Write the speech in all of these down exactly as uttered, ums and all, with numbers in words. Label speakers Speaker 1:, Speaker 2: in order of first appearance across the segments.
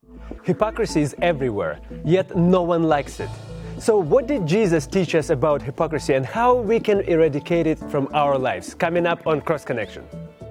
Speaker 1: Hypocrisy is everywhere, yet no one likes it. So what did Jesus teach us about hypocrisy and how we can eradicate it from our lives? Coming up on Cross Connection.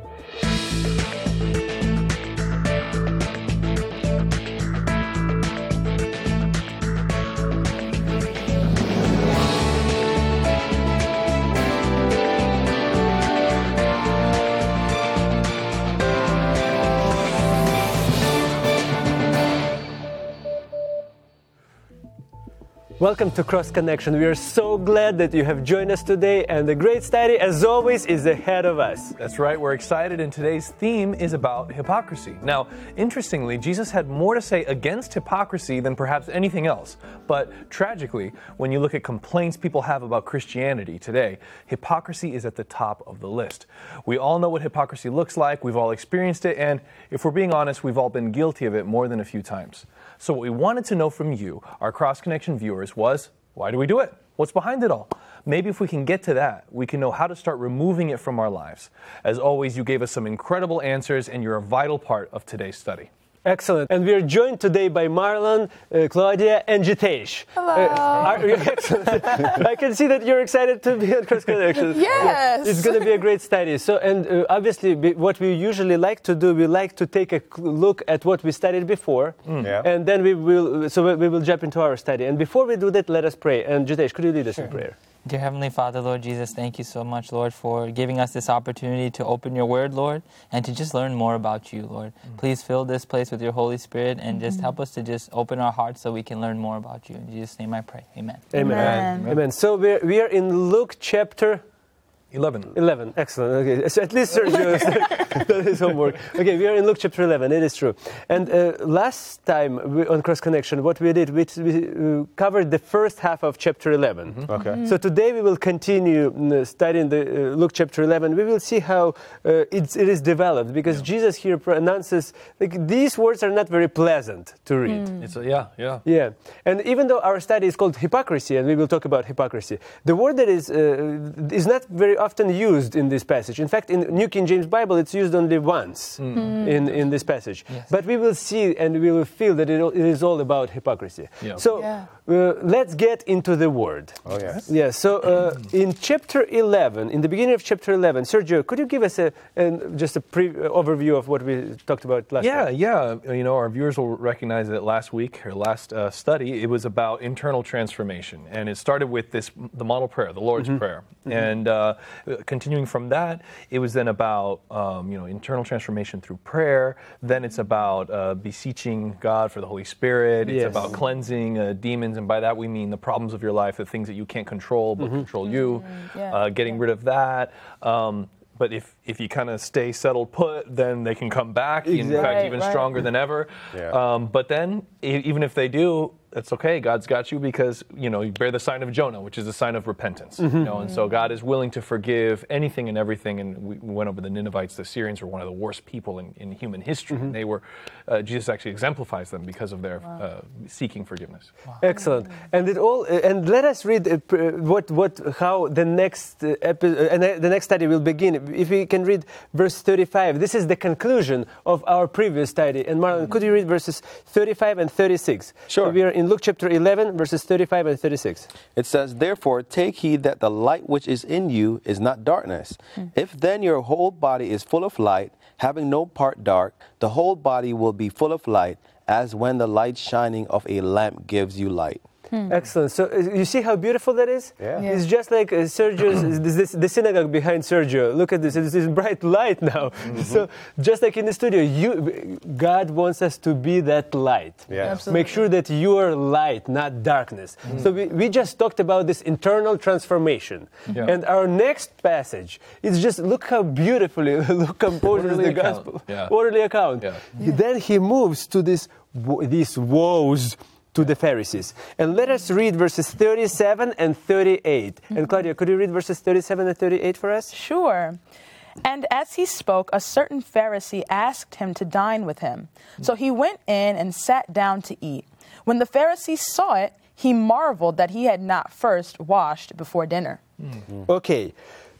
Speaker 1: Welcome to Cross Connection. We are so glad that you have joined us today, and the great study, as always, is ahead of us.
Speaker 2: That's right, we're excited, and today's theme is about hypocrisy. Now, interestingly, Jesus had more to say against hypocrisy than perhaps anything else. But tragically, when you look at complaints people have about Christianity today, hypocrisy is at the top of the list. We all know what hypocrisy looks like, we've all experienced it, and if we're being honest, we've all been guilty of it more than a few times. So what we wanted to know from you, our Cross Connection viewers, was, why do we do it? What's behind it all? Maybe if we can get to that, we can know how to start removing it from our lives. As always, you gave us some incredible answers, and you're a vital part of today's study.
Speaker 1: Excellent. And we are joined today by Marlon, uh, Claudia, and Jitesh.
Speaker 3: Hello.
Speaker 1: Uh, are, excellent. I can see that you're excited to be on Cross Connection.
Speaker 3: Yes.
Speaker 1: It's going to be a great study. So, and uh, obviously, we, what we usually like to do, we like to take a look at what we studied before, mm. yeah. and then we will. So we will jump into our study. And before we do that, let us pray. And Jitesh, could you lead us sure. in prayer?
Speaker 4: Dear Heavenly Father, Lord Jesus, thank you so much, Lord, for giving us this opportunity to open your word, Lord, and to just learn more about you, Lord. Mm. Please fill this place with your Holy Spirit and just help us to just open our hearts so we can learn more about you. In Jesus' name I pray. Amen.
Speaker 1: Amen. Amen. Amen. Amen. So we're, we are in Luke chapter
Speaker 2: eleven.
Speaker 1: eleven. Excellent. Okay. So at least Sergio has done his homework. Okay, we are in Luke chapter eleven. It is true. And uh, last time we, on Cross Connection, what we did, we, we uh, covered the first half of chapter eleven.
Speaker 2: Mm-hmm.
Speaker 1: Okay. Mm-hmm. So today we will continue uh, studying the uh, Luke chapter eleven. We will see how uh, it's, it is developed, because yeah. Jesus here pronounces, like, these words are not very pleasant to read.
Speaker 2: Mm. It's a, yeah, yeah.
Speaker 1: Yeah. And even though our study is called hypocrisy, and we will talk about hypocrisy, the word that is uh, is not very often used in this passage. In fact, in New King James Bible, it's used only once mm. in, in this passage. Yes. But we will see and we will feel that it, it is all about hypocrisy. Yeah. So yeah. Uh, let's get into the word.
Speaker 2: Oh, yes.
Speaker 1: Yeah, so uh, in chapter eleven, in the beginning of chapter eleven, Sergio, could you give us a, a just a pre- overview of what we talked about last
Speaker 2: yeah,
Speaker 1: time?
Speaker 2: Yeah, yeah. You know, our viewers will recognize that last week, or last uh, study, it was about internal transformation. And it started with this, the model prayer, the Lord's mm-hmm. Prayer. Mm-hmm. And uh, continuing from that, it was then about, um, you know, internal transformation through prayer. Then it's about uh, beseeching God for the Holy Spirit. It's yes. about cleansing uh, demons. And by that we mean the problems of your life, the things that you can't control but mm-hmm. control you, mm-hmm. yeah. uh, getting yeah. rid of that. Um, but if, if you kind of stay settled put, then they can come back, exactly. in fact, right, even right. stronger than ever. Yeah. Um, but then, e- even if they do, it's okay. God's got you, because, you know, you bear the sign of Jonah, which is a sign of repentance. Mm-hmm. You know, and so God is willing to forgive anything and everything. And we went over the Ninevites. The Syrians were one of the worst people in, in human history. Mm-hmm. And they were, uh, Jesus actually exemplifies them because of their wow. uh, seeking forgiveness.
Speaker 1: Wow. Excellent. And it all. Uh, and let us read uh, what what how the next uh, epi- uh, and the next study will begin. If we can read verse thirty-five. This is the conclusion of our previous study. And Marlon, mm-hmm. could you read verses thirty-five and thirty-six?
Speaker 5: Sure.
Speaker 1: So we are in Luke chapter eleven, verses thirty-five and thirty-six.
Speaker 5: It says, "Therefore take heed that the light which is in you is not darkness. Mm. If then your whole body is full of light, having no part dark, the whole body will be full of light, as when the light shining of a lamp gives you light."
Speaker 1: Hmm. Excellent. So uh, you see how beautiful that is?
Speaker 5: Yeah.
Speaker 1: Yeah. It's just like uh, Sergio's, this, this, the synagogue behind Sergio. Look at this. It's this bright light now. Mm-hmm. So just like in the studio, you, God wants us to be that light.
Speaker 5: Yeah.
Speaker 1: Make sure that you are light, not darkness. Mm-hmm. So we, we just talked about this internal transformation. Yeah. And our next passage is just, look how beautifully Luke composes the
Speaker 2: account.
Speaker 1: gospel.
Speaker 2: Yeah.
Speaker 1: Orderly account.
Speaker 2: Yeah.
Speaker 1: Yeah. Then he moves to this, these woes to the Pharisees. And let us read verses thirty-seven and thirty-eight. Mm-hmm. And Claudia, could you read verses thirty-seven and thirty-eight for us?
Speaker 3: Sure. And as he spoke, a certain Pharisee asked him to dine with him. So he went in and sat down to eat. When the Pharisee saw it, he marveled that he had not first washed before dinner.
Speaker 1: Mm-hmm. Okay.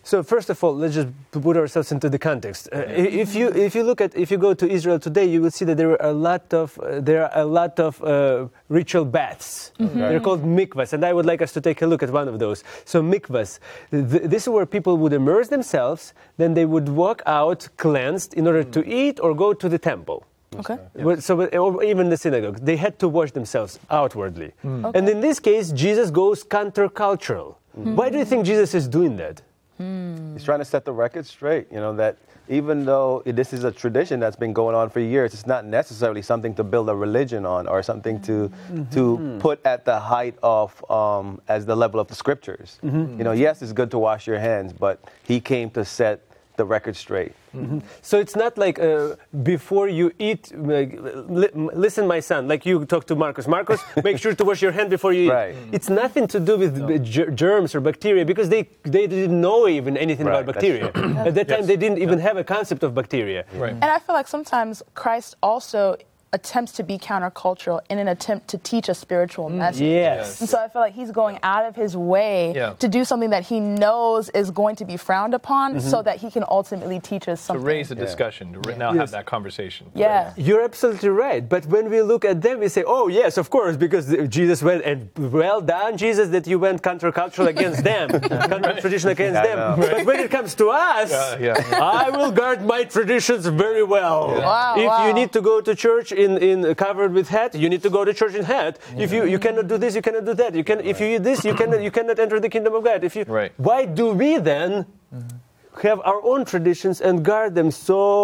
Speaker 1: So first of all, let's just put ourselves into the context. Uh, if you if you look at if you go to Israel today, you will see that there are a lot of uh, there are a lot of uh, ritual baths. Mm-hmm. They're called mikvahs, and I would like us to take a look at one of those. So mikvahs, th- this is where people would immerse themselves, then they would walk out cleansed in order mm. to eat or go to the temple.
Speaker 3: Okay.
Speaker 1: Yeah. So, or even the synagogue, they had to wash themselves outwardly. Mm. Okay. And in this case, Jesus goes countercultural. Mm. Why do you think Jesus is doing that?
Speaker 5: Mm. He's trying to set the record straight, you know, that even though this is a tradition that's been going on for years, it's not necessarily something to build a religion on or something to mm-hmm. to put at the height of um, as the level of the scriptures. Mm-hmm. You know, yes, it's good to wash your hands, but he came to set the record straight.
Speaker 1: Mm-hmm. So it's not like uh, before you eat, like, li- listen, my son, like you talk to Marcus. Marcus, make sure to wash your hand before you eat.
Speaker 5: Right.
Speaker 1: It's nothing to do with no. ger- germs or bacteria, because they, they didn't know even anything
Speaker 5: right.
Speaker 1: about bacteria. At that time,
Speaker 2: yes.
Speaker 1: they didn't even
Speaker 2: yeah.
Speaker 1: have a concept of bacteria.
Speaker 2: Right.
Speaker 3: And I feel like sometimes Christ also attempts to be countercultural in an attempt to teach a spiritual message.
Speaker 1: Yes.
Speaker 3: And so I feel like he's going out of his way
Speaker 2: yeah.
Speaker 3: to do something that he knows is going to be frowned upon mm-hmm. so that he can ultimately teach us something.
Speaker 2: To raise the discussion, yeah. to yeah. now
Speaker 1: yes.
Speaker 2: have that conversation.
Speaker 3: Yeah.
Speaker 1: You're absolutely right. But when we look at them, we say, oh, yes, of course, because Jesus went, and well done, Jesus, that you went countercultural against them, counter-tradition against
Speaker 5: yeah,
Speaker 1: them. But when it comes to us,
Speaker 2: yeah, yeah.
Speaker 1: I will guard my traditions very well.
Speaker 3: Yeah. Wow,
Speaker 1: if
Speaker 3: wow.
Speaker 1: you need to go to church in, in covered with hat, you need to go to church in hat. Yeah. If you, you cannot do this, you cannot do that. You can if you eat this, you cannot you cannot enter the kingdom of God. If you
Speaker 2: right.
Speaker 1: why do we then mm-hmm. have our own traditions and guard them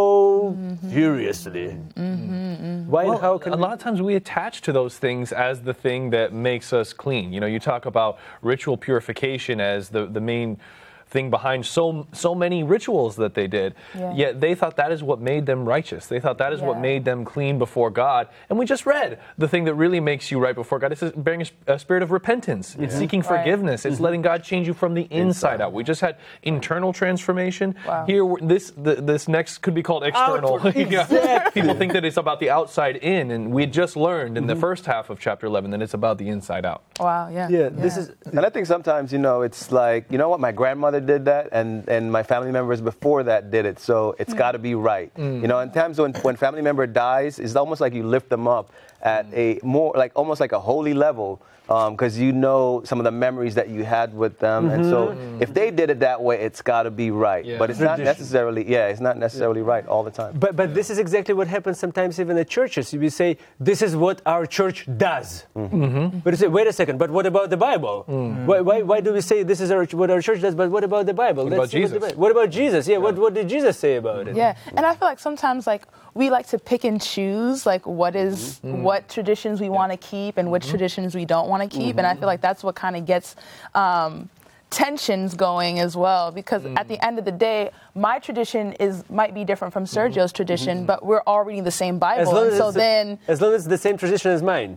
Speaker 1: so mm-hmm. furiously? Mm-hmm. Why
Speaker 2: well,
Speaker 1: and how can
Speaker 2: a
Speaker 1: we...
Speaker 2: lot of times we attach to those things as the thing that makes us clean. You know, you talk about ritual purification as the the main thing behind so so many rituals that they did. Yeah. Yet they thought that is what made them righteous. They thought that is yeah. what made them clean before God. And we just read the thing that really makes you right before God. It's bearing a spirit of repentance. Yeah. It's seeking right. forgiveness. It's mm-hmm. letting God change you from the inside, inside out. We just had internal transformation. Wow. Here, this the, this next could be called external.
Speaker 1: Exactly.
Speaker 2: People think that it's about the outside in, and we just learned in mm-hmm. the first half of chapter eleven that it's about the inside out.
Speaker 3: Wow. Yeah.
Speaker 1: Yeah.
Speaker 3: yeah.
Speaker 1: This is.
Speaker 5: And I think sometimes, you know, it's like, you know what, my grandmother did that, and, and my family members before that did it, so it's mm. got to be right. Mm. You know, in times when when family member dies, it's almost like you lift them up at mm. a more, like almost like a holy level, because um, you know some of the memories that you had with them, mm-hmm. and so mm. if they did it that way, it's got to be right. Yeah. But it's Tradition. not necessarily, yeah, it's not necessarily yeah. right all the time.
Speaker 1: But but yeah. this is exactly what happens sometimes even at churches. You will say, this is what our church does. Mm-hmm. Mm-hmm. But you say, wait a second, but what about the Bible? Mm-hmm. Why, why why do we say this is our, what our church does, but what about the Bible?
Speaker 2: What about Jesus?
Speaker 1: What, what about Jesus? Yeah, yeah. What, what did Jesus say about it?
Speaker 3: Yeah, and I feel like sometimes like we like to pick and choose like what is mm-hmm. what traditions we yeah. want to keep and which mm-hmm. traditions we don't want to keep, mm-hmm. and I feel like that's what kind of gets um, tensions going as well, because mm. at the end of the day, my tradition is might be different from Sergio's tradition, mm-hmm. but we're all reading the same Bible, and so
Speaker 1: the,
Speaker 3: then
Speaker 1: as long as it's the same tradition as mine,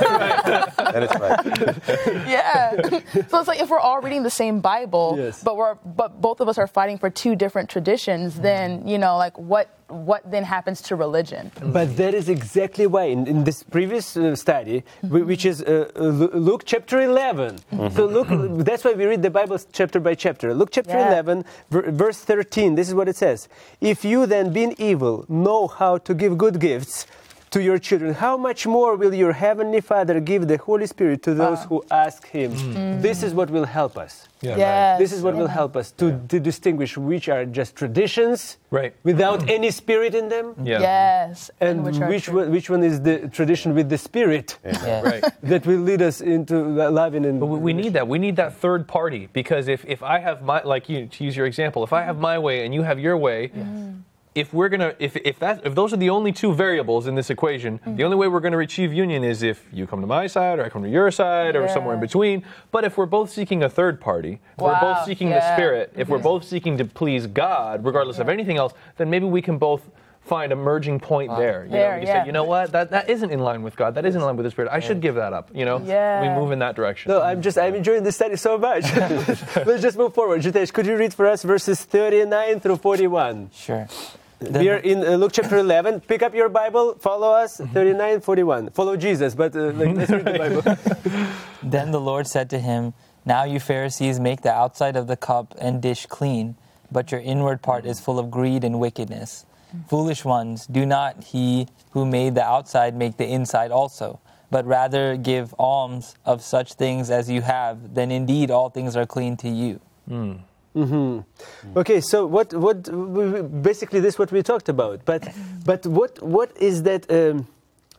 Speaker 5: that is right.
Speaker 3: Yeah. So it's like if we're all reading the same Bible, yes. but we're but both of us are fighting for two different traditions, mm. then you know, like what. what then happens to religion?
Speaker 1: But that is exactly why in, in this previous uh, study, mm-hmm. which is uh, Luke chapter eleven. Mm-hmm. So look, that's why we read the Bible chapter by chapter. Luke chapter yeah. eleven, v- verse thirteen. This is what it says: "If you then, being evil, know how to give good gifts to your children, how much more will your heavenly Father give the Holy Spirit to those wow. who ask Him?" Mm-hmm. This is what will help us.
Speaker 2: Yeah,
Speaker 3: yes.
Speaker 2: right.
Speaker 1: This is what
Speaker 3: yeah.
Speaker 1: will help us to,
Speaker 2: yeah.
Speaker 1: to distinguish which are just traditions,
Speaker 2: right.
Speaker 1: without mm-hmm. any spirit in them.
Speaker 2: Yeah.
Speaker 3: Yes.
Speaker 1: And, and which, which one, which one is the tradition with the spirit
Speaker 4: Yeah.
Speaker 2: Right.
Speaker 1: that will lead us into loving and.
Speaker 2: But we need that. We need that third party, because if, if I have my, like you, to use your example, if I have my way and you have your way. Yeah. If we're gonna, if if that, if those are the only two variables in this equation, mm-hmm. the only way we're gonna achieve union is if you come to my side or I come to your side yeah. or somewhere in between. But if we're both seeking a third party, if
Speaker 3: wow.
Speaker 2: we're both seeking
Speaker 3: yeah.
Speaker 2: the Spirit, if
Speaker 3: mm-hmm.
Speaker 2: we're both seeking to please God, regardless yeah. of anything else, then maybe we can both find a merging point wow. there. You
Speaker 3: there,
Speaker 2: know, we can
Speaker 3: yeah.
Speaker 2: say, you know what, that that isn't in line with God. That isn't in line with the Spirit. I should give that up. You know,
Speaker 3: yeah.
Speaker 2: we move in that direction.
Speaker 1: No, I'm just I'm enjoying this study so much. Let's just move forward. Jitesh, could you read for us verses thirty-nine through forty-one?
Speaker 4: Sure.
Speaker 1: We are in uh, Luke chapter eleven. Pick up your Bible, follow us, thirty-nine, forty-one. Follow Jesus, but uh, like, let's read the Bible.
Speaker 4: Then the Lord said to him, Now you Pharisees make the outside of the cup and dish clean, but your inward part is full of greed and wickedness. Foolish ones, do not he who made the outside make the inside also, but rather give alms of such things as you have, then indeed all things are clean to you.
Speaker 2: Mm.
Speaker 1: Mm-hmm. Okay, so what what basically this is what we talked about, but but what what is that um,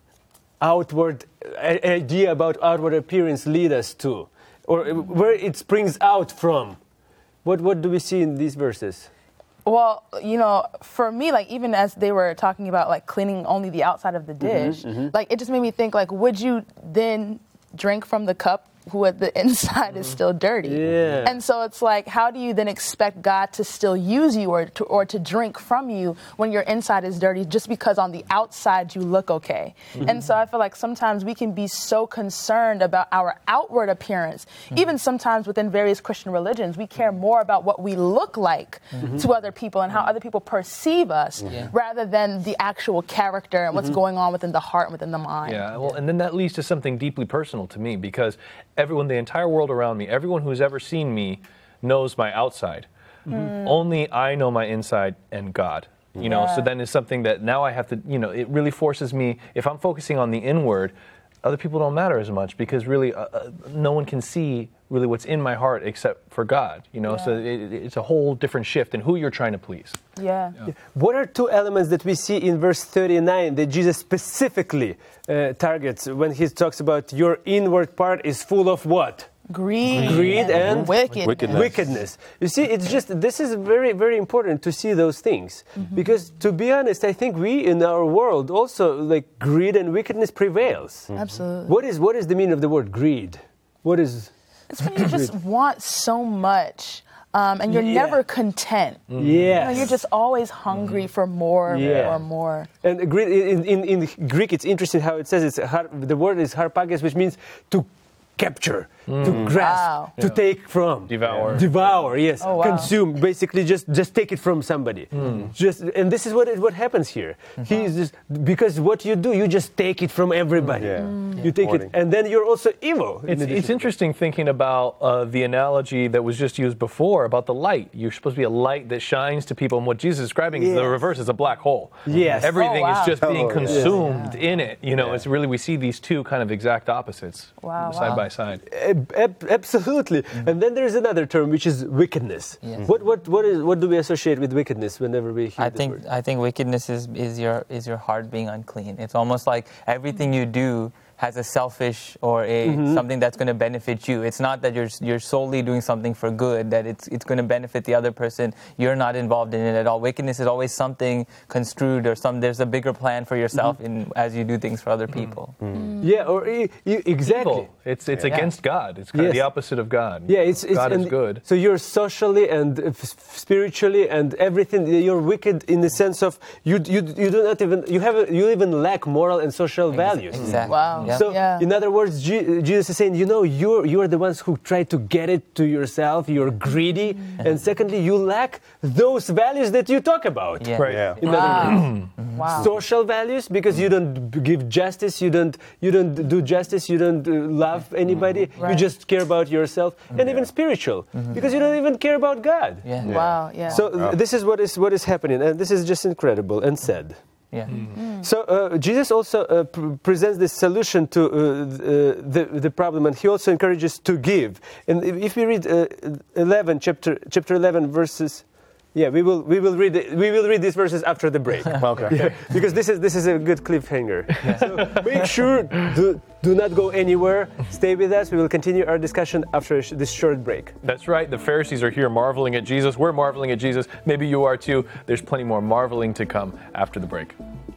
Speaker 1: outward uh, idea about outward appearance lead us to, or where it springs out from? What what do we see in these verses?
Speaker 3: Well, you know, for me, like, even as they were talking about, like, cleaning only the outside of the dish,
Speaker 1: mm-hmm, mm-hmm.
Speaker 3: like, it just made me think, like, would you then drink from the cup who at the inside is still dirty?
Speaker 1: Yeah.
Speaker 3: And so it's like, how do you then expect God to still use you or to, or to drink from you when your inside is dirty just because on the outside you look okay? Mm-hmm. And so I feel like sometimes we can be so concerned about our outward appearance. Mm-hmm. Even sometimes within various Christian religions, we care more about what we look like mm-hmm. to other people and how other people perceive us
Speaker 4: yeah.
Speaker 3: rather than the actual character and what's mm-hmm. going on within the heart and within the mind.
Speaker 2: Yeah, well, and then that leads to something deeply personal to me, because everyone, the entire world around me, everyone who's ever seen me knows my outside. Mm-hmm. Only I know my inside and God. You yeah. know, so then it's something that now I have to, you know, it really forces me, if I'm focusing on the inward, other people don't matter as much, because really uh, uh, no one can see really what's in my heart except for God, you know, yeah. so it, it's a whole different shift in who you're trying to please.
Speaker 3: Yeah.
Speaker 1: yeah. What are two elements that we see in verse thirty-nine that Jesus specifically uh, targets when he talks about your inward part is full of what?
Speaker 3: Greed,
Speaker 1: Greed and,
Speaker 3: and wickedness.
Speaker 5: wickedness.
Speaker 1: Wickedness. You see, it's just, this is very, very important to see those things. Mm-hmm. Because to be honest, I think we in our world also, like, greed and wickedness prevails.
Speaker 3: Mm-hmm. Absolutely.
Speaker 1: What is, what is the meaning of the word greed? What is...
Speaker 3: It's when you just want so much. Um, and you're
Speaker 1: yeah.
Speaker 3: never content.
Speaker 1: Mm-hmm.
Speaker 3: Yes.
Speaker 1: You
Speaker 3: know, you're just always hungry mm-hmm. for more
Speaker 1: yeah.
Speaker 3: or more.
Speaker 1: And in, in, in Greek, it's interesting how it says it's har- the word is harpages, which means to capture, mm. to grasp,
Speaker 3: wow.
Speaker 1: to
Speaker 2: yeah.
Speaker 1: take from.
Speaker 2: Devour.
Speaker 1: Devour, yes.
Speaker 3: Oh, wow.
Speaker 1: Consume, basically just, just take it from somebody. Mm. Just, and this is what what happens here. Mm-hmm. He's just, because what you do, you just take it from everybody.
Speaker 5: Yeah.
Speaker 3: Mm.
Speaker 1: You take
Speaker 5: Hoarding.
Speaker 1: it, and then you're also evil.
Speaker 2: It's, in it's interesting thinking about uh, the analogy that was just used before about the light. You're supposed to be a light that shines to people, and what Jesus is describing
Speaker 1: yes.
Speaker 2: is the reverse is a black hole.
Speaker 1: Yes.
Speaker 2: Everything
Speaker 3: oh, wow.
Speaker 2: is just being
Speaker 5: Oh,
Speaker 2: consumed
Speaker 3: yeah.
Speaker 2: in it. You know,
Speaker 5: Yeah.
Speaker 2: it's really, we see these two kind of exact opposites
Speaker 3: Wow,
Speaker 2: side
Speaker 3: wow.
Speaker 2: by side.
Speaker 1: Ab- ab- absolutely. Mm-hmm. And then there's another term, which is wickedness.
Speaker 4: Yes.
Speaker 1: What what what is what do we associate with wickedness whenever we hear
Speaker 4: I
Speaker 1: this
Speaker 4: think
Speaker 1: word?
Speaker 4: I think wickedness is, is your is your heart being unclean. It's almost like everything you do has a selfish or a
Speaker 1: mm-hmm.
Speaker 4: something that's going to benefit you. It's not that you're you're solely doing something for good, that it's it's going to benefit the other person. You're not involved in it at all. Wickedness is always something construed, or some there's a bigger plan for yourself
Speaker 1: mm-hmm.
Speaker 4: in as you do things for other people.
Speaker 1: Mm-hmm. Yeah, or e- e- exactly.
Speaker 2: Evil. It's it's
Speaker 4: Yeah.
Speaker 2: against God. It's kind
Speaker 1: Yes.
Speaker 2: of the opposite of God.
Speaker 1: Yeah, it's, it's
Speaker 2: God is
Speaker 1: and
Speaker 2: good.
Speaker 1: So you're socially and uh, f- spiritually and everything. You're wicked in the sense of you you you do not even you have a, you even lack moral and social values.
Speaker 4: Exactly.
Speaker 3: Wow.
Speaker 4: Yeah.
Speaker 1: So
Speaker 3: Yeah.
Speaker 1: in other words, G- Jesus is saying, you know, you're you're the ones who try to get it to yourself. You're greedy, and secondly, you lack those values that you talk about.
Speaker 4: Yeah.
Speaker 2: Right.
Speaker 5: Yeah.
Speaker 1: In other words.
Speaker 3: Wow. wow.
Speaker 1: Social values, because you don't b- give justice, you don't you don't do justice, you don't uh, love anybody, you
Speaker 3: Right.
Speaker 1: just care about yourself, and even spiritual, because you don't even care about God.
Speaker 4: Yeah.
Speaker 5: Yeah.
Speaker 3: Wow. Yeah.
Speaker 1: So th- this is what is what is happening, and this is just incredible and sad.
Speaker 4: Yeah.
Speaker 1: So uh, Jesus also uh, pr- presents this solution to uh, the, the the problem, and he also encourages to give. And if if we read uh, eleven, chapter chapter eleven, verses. Yeah, we will we will read it, we will read these verses after the break.
Speaker 5: Okay.
Speaker 1: Yeah, because this is this is a good cliffhanger. So make sure do, do not go anywhere. Stay with us. We will continue our discussion after sh- this short break.
Speaker 2: That's right. The Pharisees are here marveling at Jesus. We're marveling at Jesus. Maybe you are too. There's plenty more marveling to come after the break.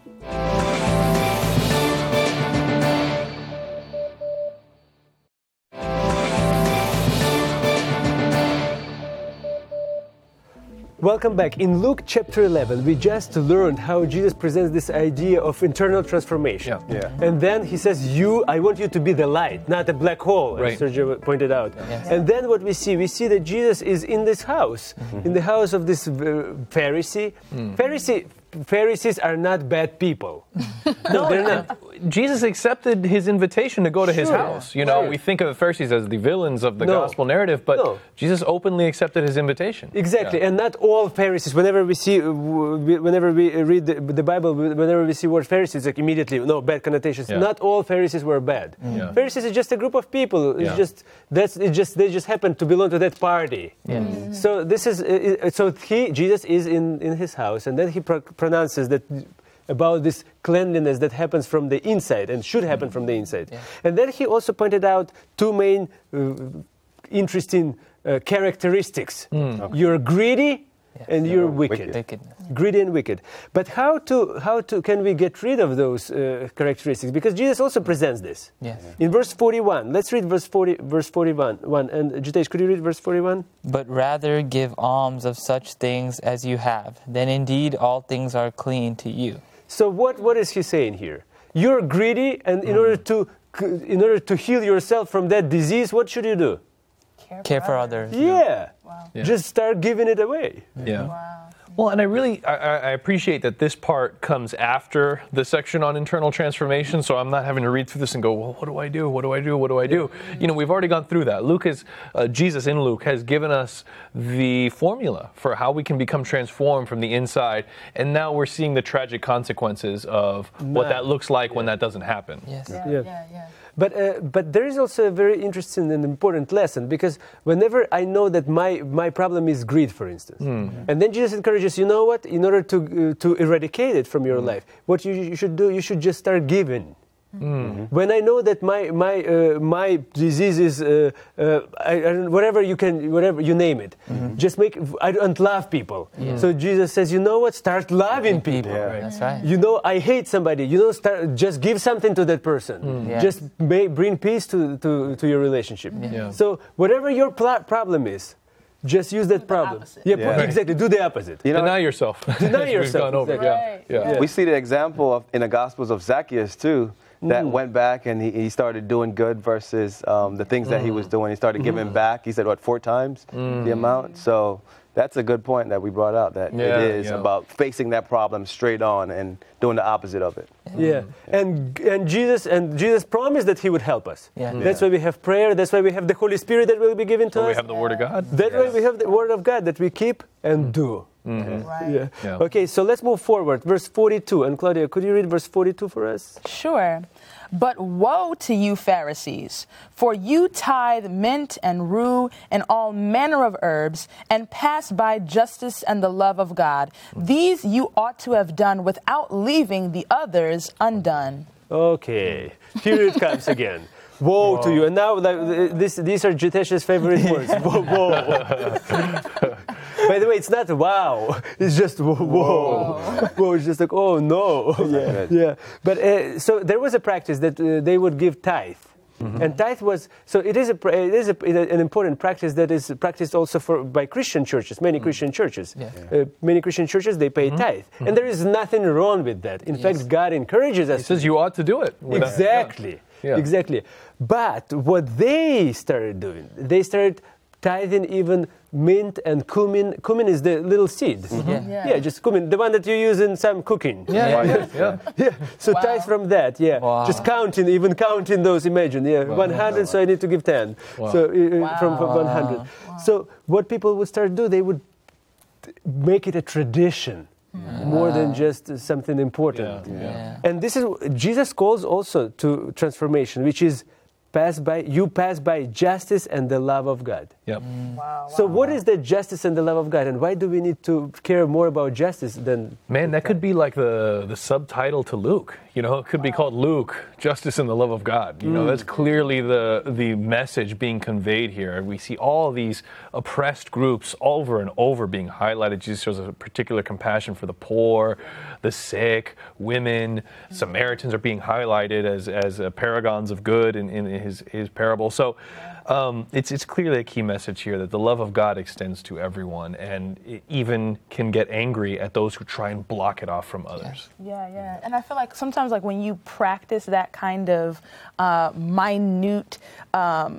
Speaker 1: Welcome back. In Luke chapter eleven, we just learned how Jesus presents this idea of internal transformation.
Speaker 2: Yeah.
Speaker 5: Yeah.
Speaker 1: And then he says, "You, I want you to be the light, not a black hole,"
Speaker 2: Right.
Speaker 1: as Sergio pointed out.
Speaker 4: Yes.
Speaker 1: And then what we see, we see that Jesus is in this house,
Speaker 2: Mm-hmm.
Speaker 1: in the house of this uh, Pharisee. Pharisee, Pharisees are not bad people. No, they're not.
Speaker 2: Jesus accepted his invitation to go to his
Speaker 1: Sure.
Speaker 2: house. You know,
Speaker 1: Sure.
Speaker 2: we think of the Pharisees as the villains of the
Speaker 1: No.
Speaker 2: gospel narrative, but
Speaker 1: No.
Speaker 2: Jesus openly accepted his invitation.
Speaker 1: Exactly,
Speaker 2: Yeah.
Speaker 1: and not all Pharisees. Whenever we see, uh, w- whenever we read the, the Bible, whenever we see word Pharisees, like immediately, no bad connotations.
Speaker 2: Yeah.
Speaker 1: Not all Pharisees were bad.
Speaker 2: Yeah.
Speaker 1: Pharisees is just a group of people. It's
Speaker 2: Yeah.
Speaker 1: just that's it. Just they just happen to belong to that party. So this is uh, uh, so he Jesus is in in his house, and then he pro- pronounces that. About this cleanliness that happens from the inside and should happen from the inside. And then he also pointed out two main uh, interesting uh, characteristics. You're greedy and you're wicked.
Speaker 4: Wickedness.
Speaker 1: Greedy and wicked. But how to how to can we get rid of those uh, characteristics? Because Jesus also presents this.
Speaker 4: Yes.
Speaker 1: In verse forty-one, let's read verse forty, verse forty-one. One. And Jitesh, could you read verse forty-one?
Speaker 4: But rather give alms of such things as you have, then indeed all things are clean to you.
Speaker 1: So what, what is he saying here? You're greedy, and in order to in order to heal yourself from that disease, what should you do?
Speaker 4: Care for others.
Speaker 1: Yeah.
Speaker 2: Yeah.
Speaker 1: Just start giving it away.
Speaker 2: Yeah. Well, and I really I, I I appreciate that this part comes after the section on internal transformation, so I'm not having to read through this and go, well, what do I do? What do I do? What do I do? You know, we've already gone through that. Luke has, uh, Jesus in Luke has given us the formula for how we can become transformed from the inside, and now we're seeing the tragic consequences of what that looks like when that doesn't happen.
Speaker 4: Yes.
Speaker 3: Yeah,
Speaker 1: Yeah.
Speaker 3: yeah, yeah.
Speaker 1: But uh, but there is also a very interesting and important lesson, because whenever I know that my, my problem is greed, for instance, and then Jesus encourages, you know what, in order to uh, to eradicate it from your life, what you, you should do, you should just start giving. When I know that my my uh, my disease is uh, uh, I, I don't, whatever you can whatever you name it, just make I don't love people. So Jesus says, you know what, start loving people.
Speaker 4: Yeah. That's right.
Speaker 1: You know, I hate somebody. You know, start just give something to that person.
Speaker 4: Yeah.
Speaker 1: Just may, bring peace to, to, to your relationship.
Speaker 2: Yeah.
Speaker 1: So whatever your pl- problem is, just use that problem.
Speaker 3: opposite.
Speaker 1: Yeah,
Speaker 5: Yeah.
Speaker 1: exactly. Do the opposite.
Speaker 5: You know,
Speaker 2: Deny yourself.
Speaker 1: Deny
Speaker 2: We've
Speaker 1: yourself,
Speaker 2: gone over.
Speaker 1: exactly.
Speaker 2: Yeah.
Speaker 3: Right.
Speaker 2: Yeah.
Speaker 5: we see the example of in the Gospels of Zacchaeus too, that went back and he, he started doing good versus um, the things that he was doing. He started giving back. He said, what, four times the amount? So that's a good point that we brought out, that
Speaker 2: Yeah,
Speaker 5: it is
Speaker 2: yeah.
Speaker 5: about facing that problem straight on and doing the opposite of it.
Speaker 1: Yeah, and and Jesus and Jesus promised that He would help us.
Speaker 4: Yeah.
Speaker 1: That's why we have prayer. That's why we have the Holy Spirit that will be given to
Speaker 2: So we
Speaker 1: us.
Speaker 2: have the Word of God.
Speaker 1: That way we have the Word of God that we keep and do.
Speaker 3: Right.
Speaker 1: Yeah.
Speaker 2: Yeah.
Speaker 1: Okay, so let's move forward. Verse forty-two. And Claudia, could you read verse forty-two for us?
Speaker 3: Sure. But woe to you, Pharisees, for you tithe mint and rue and all manner of herbs, and pass by justice and the love of God. These you ought to have done without leaving the others undone.
Speaker 1: Okay, here it comes again. Woe to you. And now like, this, these are Jitesh's favorite words. Whoa, whoa. By the way, it's not wow. It's just whoa. Whoa. Whoa. It's just like, oh, no. Yeah. yeah. But uh, so there was a practice that uh, they would give tithe. Mm-hmm. And tithe was, so it is, a, it is a, an important practice that is practiced also for by Christian churches, many mm-hmm. Christian churches.
Speaker 4: Yeah.
Speaker 1: Uh, many Christian churches, they pay mm-hmm. tithe. Mm-hmm. And there is nothing wrong with that. In yes. fact, God encourages us.
Speaker 2: He says you ought to do it.
Speaker 1: Exactly.
Speaker 2: Yeah.
Speaker 1: Exactly. But what they started doing, they started tithing even mint and cumin. Cumin is the little seed.
Speaker 4: Mm-hmm. Yeah.
Speaker 3: Yeah.
Speaker 1: yeah, just cumin, the one that you use in some cooking.
Speaker 2: Yeah, yeah, yeah.
Speaker 1: yeah. So
Speaker 3: Wow.
Speaker 1: tithe from that, yeah.
Speaker 4: Wow.
Speaker 1: Just counting, even counting those, imagine, yeah. one hundred, so I need to give ten.
Speaker 2: Wow.
Speaker 1: So uh,
Speaker 3: Wow.
Speaker 1: from, from one hundred.
Speaker 3: Wow.
Speaker 1: So what people would start do, they would t- make it a tradition. More than just uh, something important.
Speaker 2: Yeah, yeah.
Speaker 4: Yeah.
Speaker 1: And this is, Jesus calls also to transformation, which is pass by, you pass by justice and the love of God.
Speaker 2: Yep.
Speaker 3: Wow.
Speaker 1: So what is the justice and the love of God? And why do we need to care more about justice than...
Speaker 2: Man, that could be like the, the subtitle to Luke. You know, it could be called Luke, Justice and the Love of God. You know, that's clearly the, the message being conveyed here. We see all these oppressed groups over and over being highlighted. Jesus shows a particular compassion for the poor, the sick, women. Samaritans are being highlighted as, as uh, paragons of good in, in his, his parable. So um, it's, it's clearly a key message here that the love of God extends to everyone, and it even can get angry at those who try and block it off from others.
Speaker 3: Yeah, yeah. And I feel like sometimes, like when you practice that kind of uh, minute um,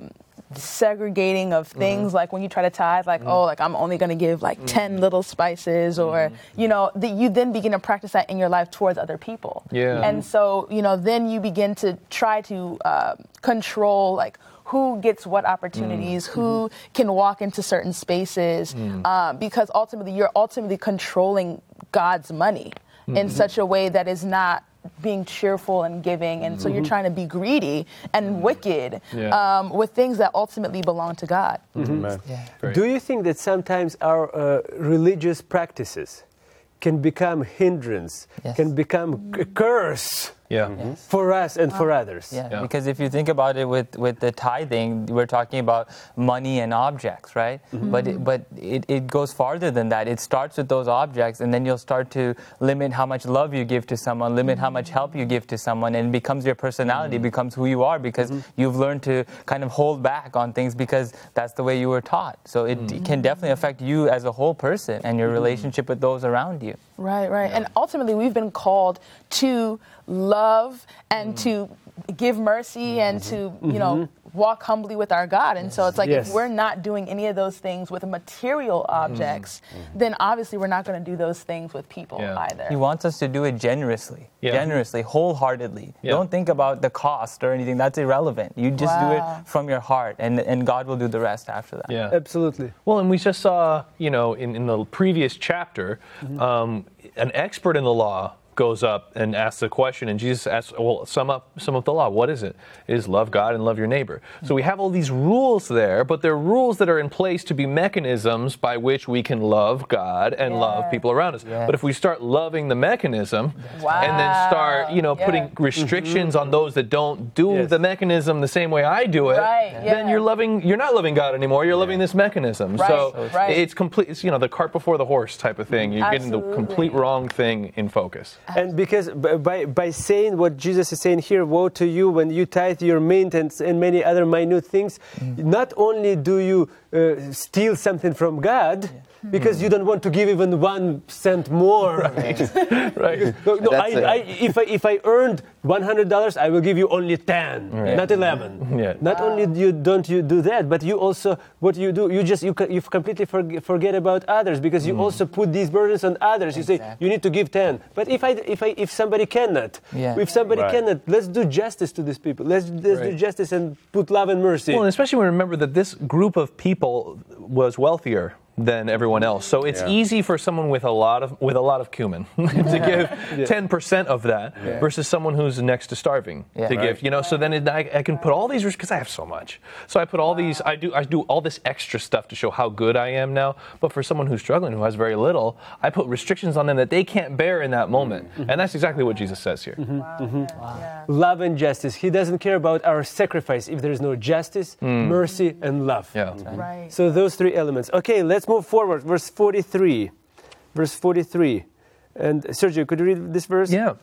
Speaker 3: segregating of things, mm-hmm. like when you try to tithe, like, mm-hmm. oh, like I'm only going to give like mm-hmm. ten little spices, or, mm-hmm. you know, the, you then begin to practice that in your life towards other people.
Speaker 2: Yeah.
Speaker 3: And so, you know, then you begin to try to uh, control, like, who gets what opportunities, mm-hmm. who can walk into certain spaces, mm-hmm. uh, because ultimately you're ultimately controlling God's money mm-hmm. in such a way that is not being cheerful and giving, and so mm-hmm. you're trying to be greedy and wicked yeah. um, with things that ultimately belong to God.
Speaker 1: Mm-hmm. Yeah. Do you think that sometimes our uh, religious practices can become hindrance, yes. can become a curse
Speaker 2: yeah.
Speaker 1: mm-hmm. for us and for others?
Speaker 4: Yeah.
Speaker 2: yeah,
Speaker 4: because if you think about it with, with the tithing, we're talking about money and objects, right? Mm-hmm. But it, but it, it goes farther than that. It starts with those objects, and then you'll start to limit how much love you give to someone, limit how much help you give to someone, and it becomes your personality, mm-hmm. becomes who you are, because mm-hmm. you've learned to kind of hold back on things because that's the way you were taught. So it, mm-hmm. it can definitely affect you as a whole person and your mm-hmm. relationship with those around you.
Speaker 3: Right, right. Yeah. And ultimately, we've been called to love and mm. to give mercy and mm-hmm. to, you mm-hmm. know, walk humbly with our God. And yes. so it's like yes. if we're not doing any of those things with material objects, mm-hmm. then obviously we're not going to do those things with people yeah. either.
Speaker 4: He wants us to do it generously, yeah. generously, wholeheartedly. Yeah. Don't think about the cost or anything. That's irrelevant. You just wow. do it from your heart, and, and God will do the rest after that.
Speaker 1: Yeah, absolutely.
Speaker 2: Well, and we just saw, you know, in, in the previous chapter, mm-hmm. um, an expert in the law goes up and asks a question, and Jesus asks, well, sum up sum up the law. What is it? It is love God and love your neighbor. So we have all these rules there, but they're rules that are in place to be mechanisms by which we can love God and yeah. love people around us. Yeah. But if we start loving the mechanism
Speaker 3: wow.
Speaker 2: and then start, you know, yeah. putting restrictions mm-hmm. on those that don't do yes. the mechanism the same way I do it,
Speaker 3: right. yeah.
Speaker 2: then you're loving you're not loving God anymore. You're yeah. loving this mechanism.
Speaker 3: Right.
Speaker 2: So
Speaker 3: right.
Speaker 2: it's complete. It's, you know, the cart before the horse type of thing. You're Absolutely. getting the complete wrong thing in focus.
Speaker 1: And because by, by saying what Jesus is saying here, woe to you when you tithe your mint and, and many other minute things, mm. not only do you uh, steal something from God, yeah. because you don't want to give even one cent more.
Speaker 2: Right. right.
Speaker 1: No, no I, I, if, I, if I earned one hundred dollars, I will give you only ten, right. not eleven.
Speaker 2: Yeah.
Speaker 1: Not wow. only you don't you do that, but you also, what you do, you just, you, you completely forget, forget about others, because you mm. also put these burdens on others.
Speaker 4: Exactly.
Speaker 1: You say, you need to give ten. But if I, if I, if somebody cannot,
Speaker 4: yeah.
Speaker 1: if somebody
Speaker 5: right.
Speaker 1: cannot, let's do justice to these people. Let's, let's
Speaker 2: right.
Speaker 1: do justice and put love and mercy.
Speaker 2: Well, and especially when we remember that this group of people was wealthier than everyone else. So it's
Speaker 5: yeah.
Speaker 2: easy for someone with a lot of with a lot of cumin to give ten percent of that
Speaker 5: yeah.
Speaker 2: versus someone who's next to starving
Speaker 4: yeah.
Speaker 2: to
Speaker 5: right.
Speaker 2: give. You know, so then it, I, I can put all these, because I have so much. So I put all these, I do I do all this extra stuff to show how good I am now. But for someone who's struggling, who has very little, I put restrictions on them that they can't bear in that moment. Mm-hmm. And that's exactly what Jesus says here.
Speaker 1: Mm-hmm.
Speaker 3: Wow.
Speaker 1: Mm-hmm.
Speaker 3: Wow. Yeah.
Speaker 1: Love and justice. He doesn't care about our sacrifice if there is no justice, mm. mercy, and love.
Speaker 2: Yeah.
Speaker 3: Mm-hmm. Right.
Speaker 1: So those three elements. Okay, let's move forward. Verse forty-three. Verse forty-three. And Sergio, could you read this verse?
Speaker 2: Yeah.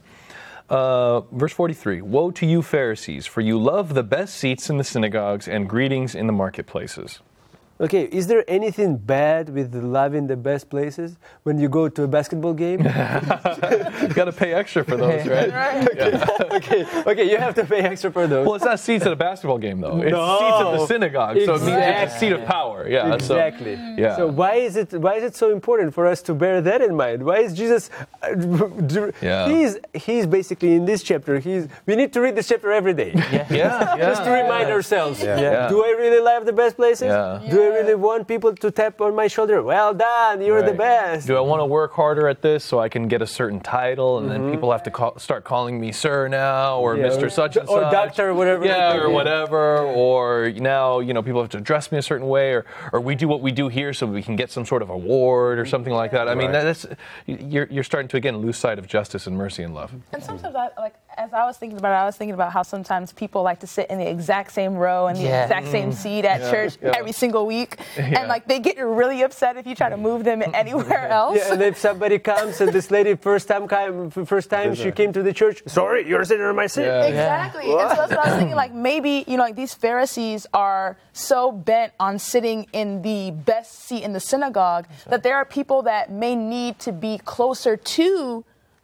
Speaker 2: Uh, verse forty-three. Woe to you, Pharisees, for you love the best seats in the synagogues and greetings in the marketplaces.
Speaker 1: Okay, is there anything bad with loving the best places when you go to a basketball game?
Speaker 2: You got to pay extra for those, right?
Speaker 3: Right.
Speaker 2: Yeah.
Speaker 1: okay, okay, you have to pay extra for those.
Speaker 2: Well, it's not seats at a basketball game, though. It's
Speaker 1: No.
Speaker 2: seats at the synagogue, so it means
Speaker 1: Exactly.
Speaker 2: it's a seat of power. Yeah.
Speaker 1: Exactly.
Speaker 2: So, yeah.
Speaker 1: So why is it why is it so important for us to bear that in mind? Why is Jesus? Uh, do-
Speaker 2: Yeah.
Speaker 1: He's he's basically in this chapter. He's we need to read this chapter every day.
Speaker 4: Yeah.
Speaker 2: yeah, yeah.
Speaker 1: Just to remind ourselves.
Speaker 5: Yeah.
Speaker 2: Yeah.
Speaker 1: Do I really love the best places?
Speaker 2: Yeah.
Speaker 1: Do I really want people to tap on my shoulder? Well done, you're the
Speaker 2: Right.
Speaker 1: best.
Speaker 2: Do I want to work harder at this so I can get a certain title, and then people have to call, start calling me sir now, or
Speaker 1: Yeah,
Speaker 2: Mister
Speaker 1: or-
Speaker 2: Such and
Speaker 1: or
Speaker 2: such,
Speaker 1: doctor, whatever.
Speaker 2: Yeah, or
Speaker 1: Yeah.
Speaker 2: whatever. Or now, you know, people have to address me a certain way, or or we do what we do here so we can get some sort of award or something like that. I mean,
Speaker 5: Right.
Speaker 2: that's you're you're starting to again lose sight of justice and mercy and love.
Speaker 3: And sometimes, I, like as I was thinking about it, I was thinking about how sometimes people like to sit in the exact same row and the
Speaker 4: Yeah.
Speaker 3: exact same seat at
Speaker 2: Yeah.
Speaker 3: church
Speaker 2: Yeah.
Speaker 3: every single week,
Speaker 2: Yeah.
Speaker 3: and like they get really upset if you try to move them anywhere else.
Speaker 1: Yeah, and if somebody comes and this lady first time came, first time she came to the church, sorry, you're sitting on my seat.
Speaker 2: Yeah.
Speaker 3: Exactly. And so that's what I was thinking, like maybe, you know, like these Pharisees are so bent on sitting in the best seat in the synagogue that there are people that may need to be closer to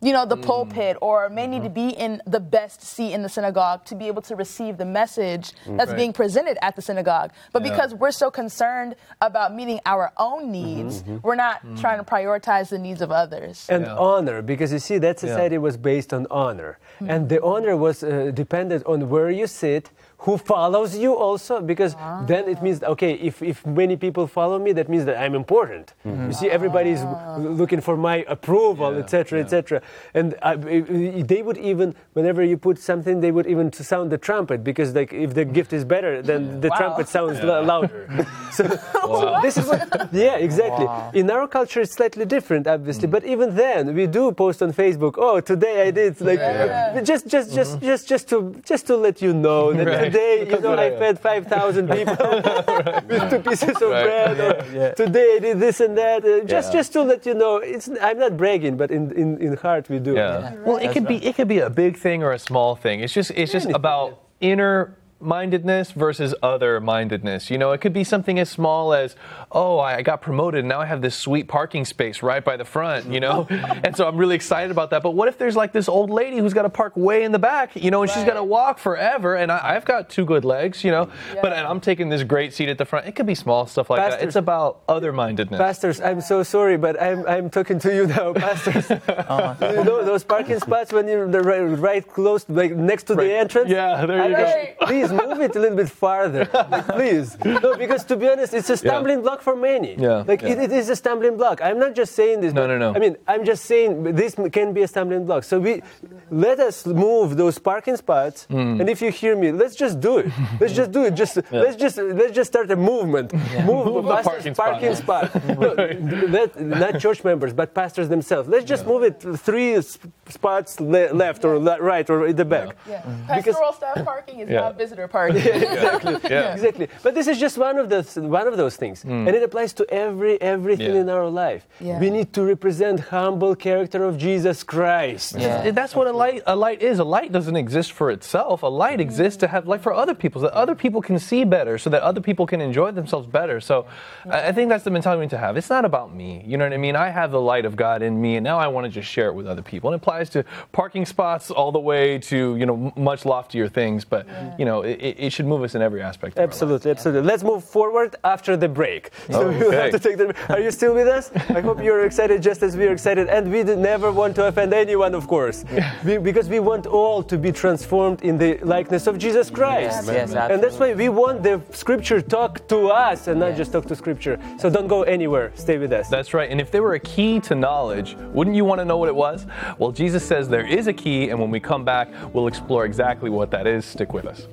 Speaker 3: you know, the mm. pulpit, or may mm-hmm. need to be in the best seat in the synagogue to be able to receive the message that's right. being presented at the synagogue. But yeah. because we're so concerned about meeting our own needs, mm-hmm. we're not mm. trying to prioritize the needs of others.
Speaker 1: And
Speaker 3: yeah.
Speaker 1: honor, because you see, that society yeah. was based on honor. Mm-hmm. And the honor was uh, dependent on where you sit, who follows you also, because ah. then it means, okay, if, if many people follow me, that means that I'm important. Mm-hmm. You see, everybody's ah. looking for my approval, et cetera, et cetera. And I, they would even, whenever you put something, they would even sound the trumpet, because like if the gift is better, then the wow. trumpet sounds yeah. louder. So, wow. so this is what, yeah, exactly. Wow. In our culture, it's slightly different, obviously, mm. but even then, we do post on Facebook, oh, today I did, like, yeah. just, just, just, mm-hmm. just, just to, just to let you know that right. today, you know, I fed five thousand people right. with two pieces of right. bread. Or yeah, yeah. today I did this and that. Uh, just, yeah. just to let you know, it's. I'm not bragging, but in, in, in heart we do.
Speaker 2: Yeah. yeah. Well, it That's could right. be it could be a big thing or a small thing. It's just it's just about inner mindedness versus other mindedness. You know, it could be something as small as, oh, I got promoted and now I have this sweet parking space right by the front, you know, and so I'm really excited about that. But what if there's like this old lady who's got to park way in the back, you know, and right. she's got to walk forever, and I, I've got two good legs, you know, yeah. but and I'm taking this great seat at the front. It could be small stuff like Pastors, that. It's about other mindedness.
Speaker 1: Pastors, I'm so sorry, but I'm I'm talking to you now, pastors. oh. You know those parking spots when you're right, right close, like next to right. the entrance?
Speaker 2: Yeah, there you
Speaker 1: I,
Speaker 2: go.
Speaker 1: Please move it a little bit farther, like, please. No, because to be honest, it's a stumbling yeah. block for many.
Speaker 2: Yeah.
Speaker 1: Like
Speaker 2: yeah.
Speaker 1: It, it is a stumbling block. I'm not just saying this.
Speaker 2: No, no, no.
Speaker 1: I mean, I'm just saying this can be a stumbling block. So we let us move those parking spots. Mm. And if you hear me, let's just do it. Let's just do it. Just yeah. let's just let's just start a movement. Yeah. Move, move pastors' parking spot. spot. No, let, not church members, but pastors themselves. Let's just yeah. move it three spots le- left or le- right or in the back.
Speaker 3: Yeah. Yeah. Pastoral staff parking is yeah. not visitor parking.
Speaker 1: Yeah, exactly. Yeah. Exactly. But this is just one of those one of those things, mm. and it applies to every everything yeah. in our life. Yeah. We need to represent humble character of Jesus Christ.
Speaker 2: Yeah. That's what a light a light is. A light doesn't exist for itself. A light exists to have light for other people, so that other people can see better, so that other people can enjoy themselves better. So I think that's the mentality we need to have. It's not about me. You know what I mean? I have the light of God in me, and now I want to just share it with other people. And it applies to parking spots all the way to, you know, much loftier things. But yeah. you know, it, it should move us in every aspect. Of
Speaker 1: absolutely, absolutely. Let's move forward after the break. So oh, we will have to take the. Are you still with us? I hope you're excited just as we are excited, and we never want to offend anyone, of course, we, because we want all to be transformed in the likeness of Jesus Christ.
Speaker 4: Yes, yes,
Speaker 1: and that's why we want the Scripture talk to us and not yes. just talk to Scripture. So don't go anywhere. Stay with us.
Speaker 2: That's right. And if there were a key to knowledge, wouldn't you want to know what it was? Well, Jesus says there is a key, and when we come back, we'll explore exactly what that is. Stick with us.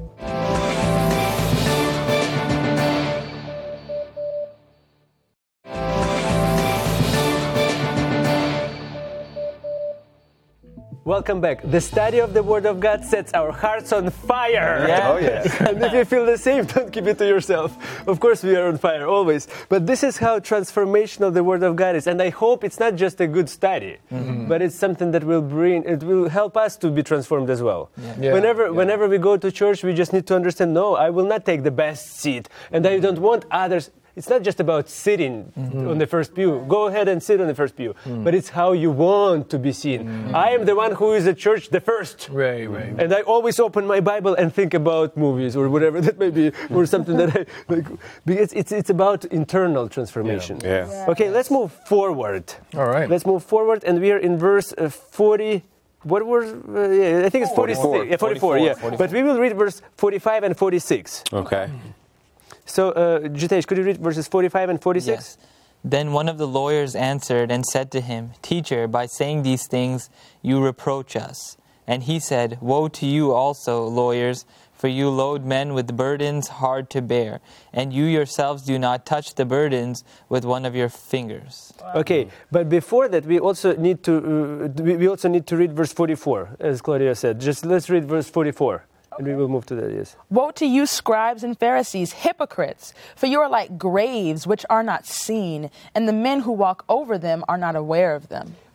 Speaker 1: Welcome back. The study of the Word of God sets our hearts on fire.
Speaker 5: Yeah. Oh, yes.
Speaker 1: And if you feel the same, don't keep it to yourself. Of course, we are on fire, always. But this is how transformational the Word of God is. And I hope it's not just a good study, mm-hmm. but it's something that will bring, it will help us to be transformed as well. Yeah. Yeah. Whenever, yeah. whenever we go to church, we just need to understand, no, I will not take the best seat. And I don't want others. It's not just about sitting mm-hmm. on the first pew. Go ahead and sit on the first pew. Mm. But it's how you want to be seen. Mm. I am the one who is at church the first.
Speaker 2: Right, right.
Speaker 1: And I always open my Bible and think about movies or whatever that may be, or something that I like. Because it's it's about internal transformation.
Speaker 5: Yeah. yeah.
Speaker 1: Okay, let's move forward.
Speaker 2: All right.
Speaker 1: Let's move forward, and we are in verse uh, forty. What was? Uh, yeah, I think it's forty-six.
Speaker 5: forty-four.
Speaker 1: Yeah, forty-four. forty-four yeah. forty-four. But we will read verse forty-five and forty-six.
Speaker 5: Okay.
Speaker 1: So, uh, Jitesh, could you read verses forty-five and forty-six?
Speaker 4: Yes. Then one of the lawyers answered and said to him, Teacher, by saying these things, you reproach us. And he said, Woe to you also, lawyers, for you load men with burdens hard to bear, and you yourselves do not touch the burdens with one of your fingers.
Speaker 1: Okay, but before that, we also need to uh, we also need to read verse forty-four, as Claudia said. Just let's read verse forty-four. Okay. And we will move to that, yes.
Speaker 3: Woe to you, scribes and Pharisees, hypocrites! For you are like graves which are not seen, and the men who walk over them are not aware of them.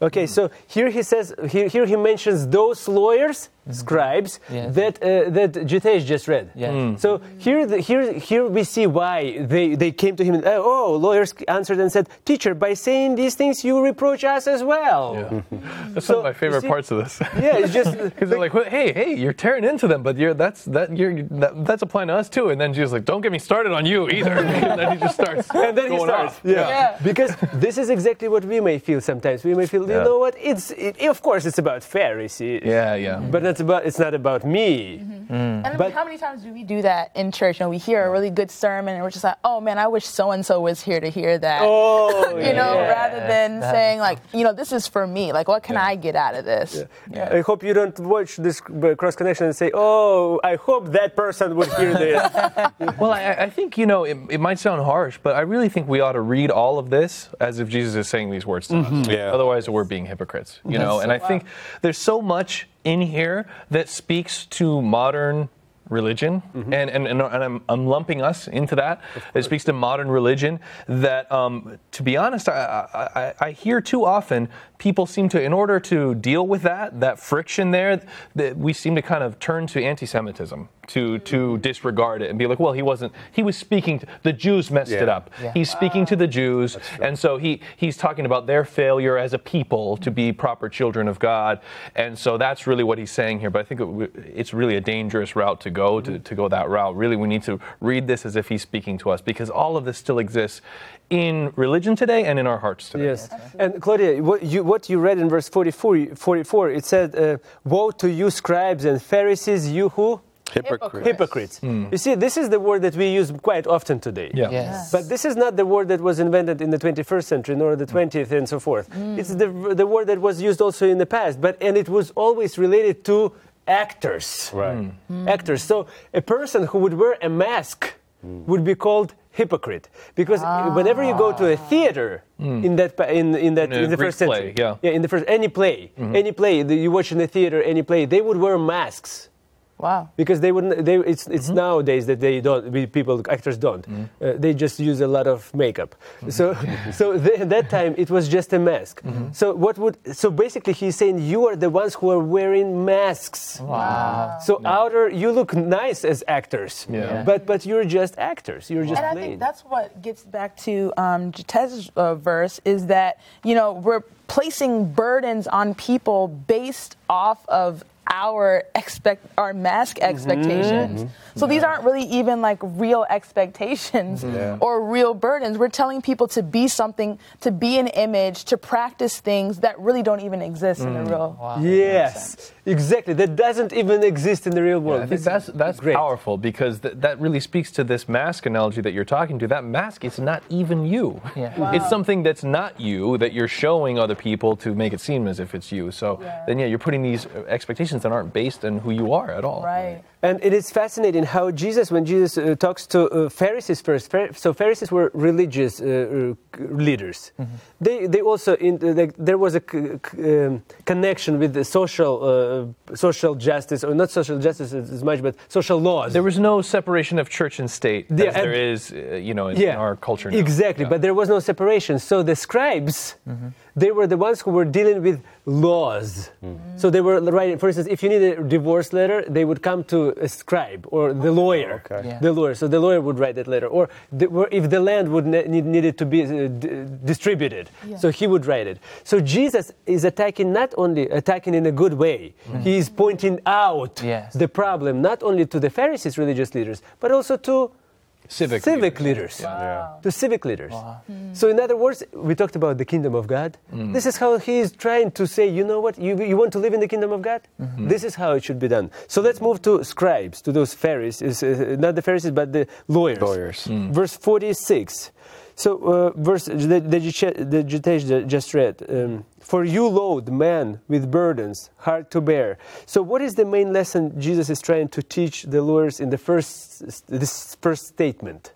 Speaker 1: Okay, so here he says, here, here he mentions those lawyers, scribes,
Speaker 4: Yes.
Speaker 1: that uh, that Jitesh just read.
Speaker 4: Yes. Mm.
Speaker 1: So here, the, here, here we see why they, they came to him. And, oh, lawyers answered and said, "Teacher, by saying these things, you reproach us as well."
Speaker 2: Yeah. That's
Speaker 1: So,
Speaker 2: one of my
Speaker 1: you
Speaker 2: favorite
Speaker 1: see-
Speaker 2: parts of this.
Speaker 1: Yeah, it's just
Speaker 2: Because they're like, well, hey, hey, you're tearing into them, but you're that's that you're that, that's applying to us too. And then Jesus like, don't get me started on you either. And then he just starts.
Speaker 1: and then he
Speaker 2: going
Speaker 1: starts.
Speaker 2: off.
Speaker 1: Yeah.
Speaker 3: Yeah.
Speaker 1: Because this is exactly what we may feel sometimes. We may feel, you
Speaker 2: Yeah.
Speaker 1: know what? It's it, of course it's about Pharisee.
Speaker 2: Yeah, yeah.
Speaker 1: But it's about it's not about me.
Speaker 3: And I mean,
Speaker 1: But-
Speaker 3: how many times do we do that in church? And we hear a really good sermon, and we're just like, "Oh man, I wish so and so was here to hear that."
Speaker 1: Oh,
Speaker 3: you know,
Speaker 1: yeah.
Speaker 3: rather than
Speaker 4: That-
Speaker 3: saying like, you know, this is for me. Like, what can I get out of this?
Speaker 1: I hope you don't watch this uh, cross connection and say, "Oh, I hope that person would hear this."
Speaker 2: Well, I, I think, you know, it, it might sound harsh, but I really think we ought to read all of this as if Jesus is saying these words to us.
Speaker 5: Yeah.
Speaker 2: Otherwise, we're being hypocrites, you know? And I think there's so much in here that speaks to modern religion, and, and, and, and I'm, I'm lumping us into that. It speaks to modern religion that, um, to be honest, I, I, I hear too often people seem to, in order to deal with that, that friction there, that we seem to kind of turn to anti-Semitism, to, to disregard it and be like, well, he wasn't, he was speaking, to, the Jews messed it
Speaker 5: Yeah.
Speaker 2: up. He's speaking to the Jews, and so he, he's talking about their failure as a people to be proper children of God, and so that's really what he's saying here, but I think it, it's really a dangerous route to go, to, to go that route. Really, we need to read this as if he's speaking to us, because all of this still exists in religion today and in our hearts today.
Speaker 1: Yes. And Claudia, what you, what you read in verse forty-four, forty-four it said, uh, "Woe to you, scribes and Pharisees, you who?"
Speaker 5: Hypocrite.
Speaker 1: Hypocrites. You see, this is the word that we use quite often today.
Speaker 2: Yeah.
Speaker 4: Yes.
Speaker 1: But this is not the word that was invented in the twenty-first century, nor the twentieth, and so forth. It's the the word that was used also in the past, but and it was always related to actors.
Speaker 5: Right.
Speaker 1: Actors. So a person who would wear a mask would be called hypocrite, because whenever you go to a theater in that pa- in in that
Speaker 2: In a
Speaker 1: in the
Speaker 2: Greek
Speaker 1: first century,
Speaker 2: play, yeah.
Speaker 1: in the first any play, any play that you watch in the theater, any play, they would wear masks.
Speaker 3: Wow.
Speaker 1: Because they wouldn't. They, it's it's nowadays that they don't. We, people, actors don't. Uh, they just use a lot of makeup. So so the, at that time it was just a mask. So what would? So basically he's saying you are the ones who are wearing masks.
Speaker 4: Wow.
Speaker 1: So outer, you look nice as actors.
Speaker 2: Yeah.
Speaker 1: But but you're just actors. You're just
Speaker 3: And I
Speaker 1: playing.
Speaker 3: think that's what gets back to um, Jitez's uh, verse is that, you know, we're placing burdens on people based off of our expect our mask expectations. So these aren't really even like real expectations or real burdens. We're telling people to be something, to be an image, to practice things that really don't even exist in the real.
Speaker 1: Yes, exactly. That doesn't even exist in the real world.
Speaker 2: I think
Speaker 1: This
Speaker 2: that's
Speaker 1: is
Speaker 2: that's
Speaker 1: great.
Speaker 2: powerful, because th- that really speaks to this mask analogy that you're talking to. That mask is not even you.
Speaker 4: Yeah. Wow.
Speaker 2: It's something that's not you that you're showing other people to make it seem as if it's you. So
Speaker 3: Yeah.
Speaker 2: then, yeah, you're putting these uh, expectations that aren't based on who you are at all.
Speaker 3: Right.
Speaker 1: And it is fascinating how Jesus, when Jesus uh, talks to uh, Pharisees first, Phar- so Pharisees were religious uh, uh, leaders. They they also in uh, like, there was a c- c- um, connection with the social uh, social justice, or not social justice as as much, but social laws.
Speaker 2: There was no separation of church and state
Speaker 1: Yeah,
Speaker 2: as there
Speaker 1: and-
Speaker 2: is, uh, you know, in, in our culture now.
Speaker 1: Exactly,
Speaker 2: Yeah.
Speaker 1: but there was no separation. So the scribes, they were the ones who were dealing with laws. So they were writing, for instance, if you need a divorce letter, they would come to a scribe or the lawyer.
Speaker 5: Okay.
Speaker 4: Yeah.
Speaker 1: The lawyer. So the lawyer would write that letter. Or the, or if the land would ne- need, needed to be uh, d- distributed, so he would write it. So Jesus is attacking, not only attacking in a good way, he is pointing out
Speaker 4: Yes.
Speaker 1: the problem, not only to the Pharisees, religious leaders, but also to
Speaker 2: Civic,
Speaker 1: civic leaders.
Speaker 5: Yeah.
Speaker 1: To civic leaders. So in other words, we talked about the kingdom of God. This is how he is trying to say, you know what, you, you want to live in the kingdom of God? This is how it should be done. So let's move to scribes, to those Pharisees, uh, not the Pharisees, but the lawyers.
Speaker 5: Lawyers.
Speaker 1: Verse forty-six. So uh, verse the, the, the Jitesh just read, um, for you load man with burdens hard to bear. So what is the main lesson Jesus is trying to teach the lawyers in the first this first statement?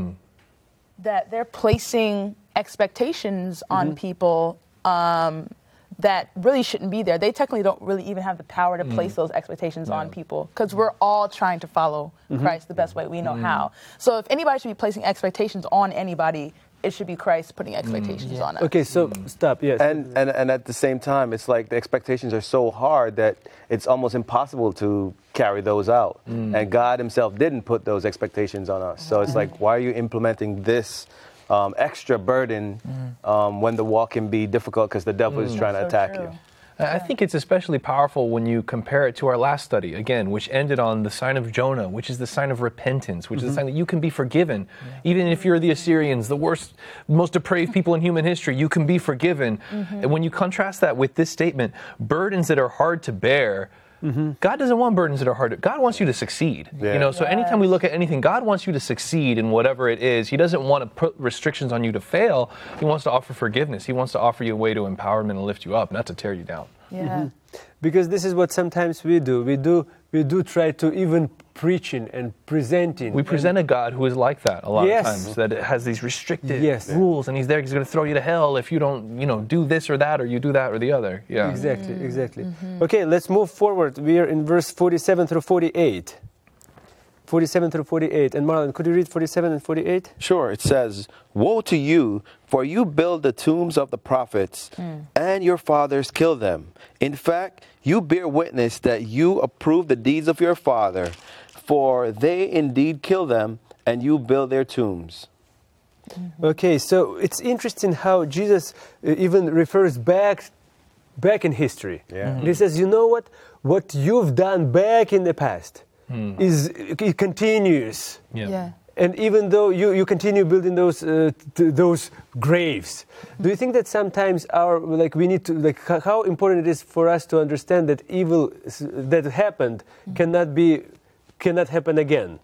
Speaker 3: That they're placing expectations on people um, that really shouldn't be there. They technically don't really even have the power to place those expectations on people, because we're all trying to follow Christ the best way we know how. So if anybody should be placing expectations on anybody, it should be Christ putting expectations
Speaker 4: Yeah.
Speaker 3: on us.
Speaker 1: Okay, so stop. Yes.
Speaker 5: And, and and at the same time, it's like the expectations are so hard that it's almost impossible to carry those out. And God Himself didn't put those expectations on us. So it's like, why are you implementing this um, extra burden um, when the walk can be difficult because the devil is trying to
Speaker 3: So
Speaker 5: attack
Speaker 3: true.
Speaker 5: you?
Speaker 2: I think it's especially powerful when you compare it to our last study, again, which ended on the sign of Jonah, which is the sign of repentance, which is the sign that you can be forgiven. Even if you're the Assyrians, the worst, most depraved people in human history, you can be forgiven. And when you contrast that with this statement, burdens that are hard to bear, God doesn't want burdens that are hard. To, God wants you to succeed.
Speaker 5: Yeah.
Speaker 2: You know, so anytime we look at anything, God wants you to succeed in whatever it is. He doesn't want to put restrictions on you to fail. He wants to offer forgiveness. He wants to offer you a way to empowerment and lift you up, not to tear you down.
Speaker 3: Yeah.
Speaker 1: Because this is what sometimes we do. We do we do try to even preaching and presenting.
Speaker 2: We present a God who is like that a lot
Speaker 1: Yes.
Speaker 2: of times, that it has these restricted
Speaker 1: Yes.
Speaker 2: rules, and He's there. He's going to throw you to hell if you don't, you know, do this or that, or you do that or the other. Yeah.
Speaker 1: Exactly, exactly. Okay, let's move forward. We are in verse forty-seven through forty-eight. forty-seven through forty-eight. And Marlon, could you read forty-seven and forty-eight?
Speaker 5: Sure, it says, "Woe to you, for you build the tombs of the prophets, and your fathers kill them. In fact, you bear witness that you approve the deeds of your father, for they indeed kill them, and you build their tombs."
Speaker 1: Okay, so it's interesting how Jesus uh, even refers back back in history.
Speaker 5: Yeah.
Speaker 1: And He says, you know what? What you've done back in the past is it continues.
Speaker 2: Yeah.
Speaker 3: Yeah.
Speaker 1: And even though you, you continue building those uh, t- those graves, do you think that sometimes our like we need to like h- how important it is for us to understand that evil s- that happened cannot be cannot happen again?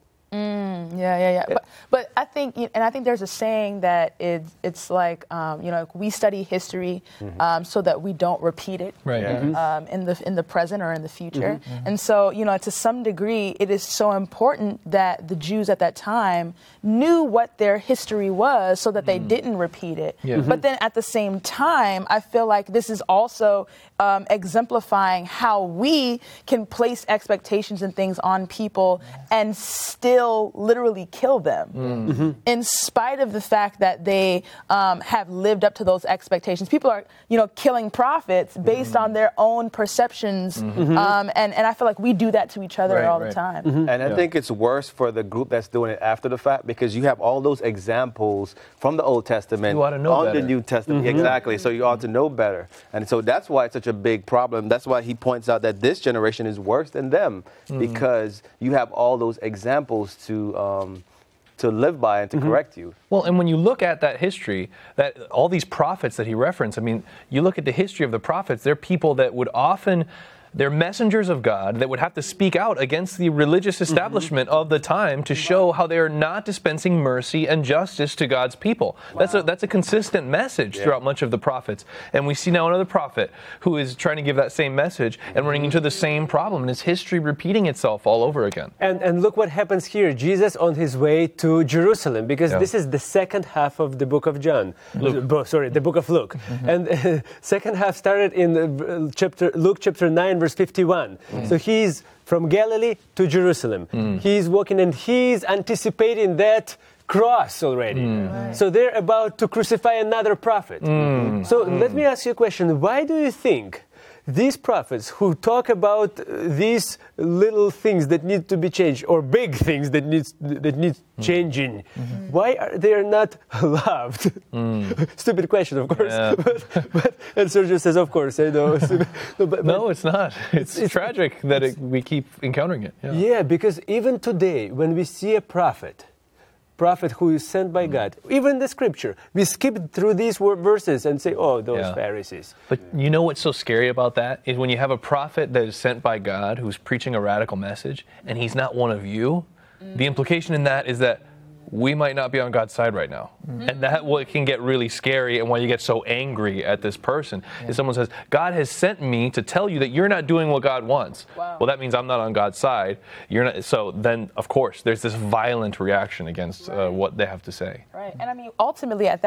Speaker 3: Yeah, yeah, yeah. But, but I think, and I think there's a saying that it, it's like, um, you know, we study history um, so that we don't repeat it
Speaker 2: Right.
Speaker 5: Yeah.
Speaker 2: Mhm.
Speaker 3: um, in the in the present or in the future. And so, you know, to some degree, it is so important that the Jews at that time knew what their history was so that they didn't repeat it.
Speaker 2: Yeah.
Speaker 3: But then at the same time, I feel like this is also um, exemplifying how we can place expectations and things on people and still literally kill them in spite of the fact that they um, have lived up to those expectations. People are, you know, killing prophets based on their own perceptions. Um, and, and I feel like we do that to each other
Speaker 2: Right,
Speaker 3: all
Speaker 2: right.
Speaker 3: the time.
Speaker 5: And I
Speaker 2: Yeah.
Speaker 5: think it's worse for the group that's doing it after the fact, because you have all those examples from the Old Testament
Speaker 2: You ought to know
Speaker 5: on
Speaker 2: better.
Speaker 5: the New Testament. Exactly. So you ought to know better. And so that's why it's such a big problem. That's why he points out that this generation is worse than them, because you have all those examples to um, to live by and to correct you.
Speaker 2: Well, and when you look at that history, that all these prophets that he referenced, I mean, you look at the history of the prophets, they're people that would often, they're messengers of God that would have to speak out against the religious establishment of the time to show how they are not dispensing mercy and justice to God's people. That's a that's a consistent message throughout much of the prophets. And we see now another prophet who is trying to give that same message and running into the same problem, and his history repeating itself all over again.
Speaker 1: And and look what happens here. Jesus on his way to Jerusalem, because
Speaker 2: Yeah.
Speaker 1: this is the second half of the book of John.
Speaker 2: Luke.
Speaker 1: Bo- sorry, the book of Luke. And uh, second half started in uh, chapter Luke chapter nine verse fifty-one. So he's from Galilee to Jerusalem. He's walking and he's anticipating that cross already. So they're about to crucify another prophet. So let me ask you a question. Why do you think these prophets who talk about uh, these little things that need to be changed, or big things that needs that need changing, why are they are not loved? Stupid question, of course.
Speaker 2: Yeah.
Speaker 1: but, but, and Sergio says, of course, I know. no, but,
Speaker 2: No, it's not. It's,
Speaker 1: it's-
Speaker 2: tragic that it, we keep encountering it. Yeah.
Speaker 1: yeah, because even today, when we see a prophet, prophet who is sent by God, even the scripture, we skip through these wor- verses and say, oh, those
Speaker 2: Yeah.
Speaker 1: Pharisees.
Speaker 2: But you know what's so scary about that is when you have a prophet that is sent by God who's preaching a radical message and he's not one of you, the implication in that is that we might not be on God's side right now. And that what can get really scary, and why you get so angry at this person is someone says, God has sent me to tell you that you're not doing what God wants.
Speaker 3: Wow.
Speaker 2: Well, that means I'm not on God's side. You're not. So then, of course, there's this violent reaction against uh, what they have to say.
Speaker 3: Right. And I mean, ultimately at that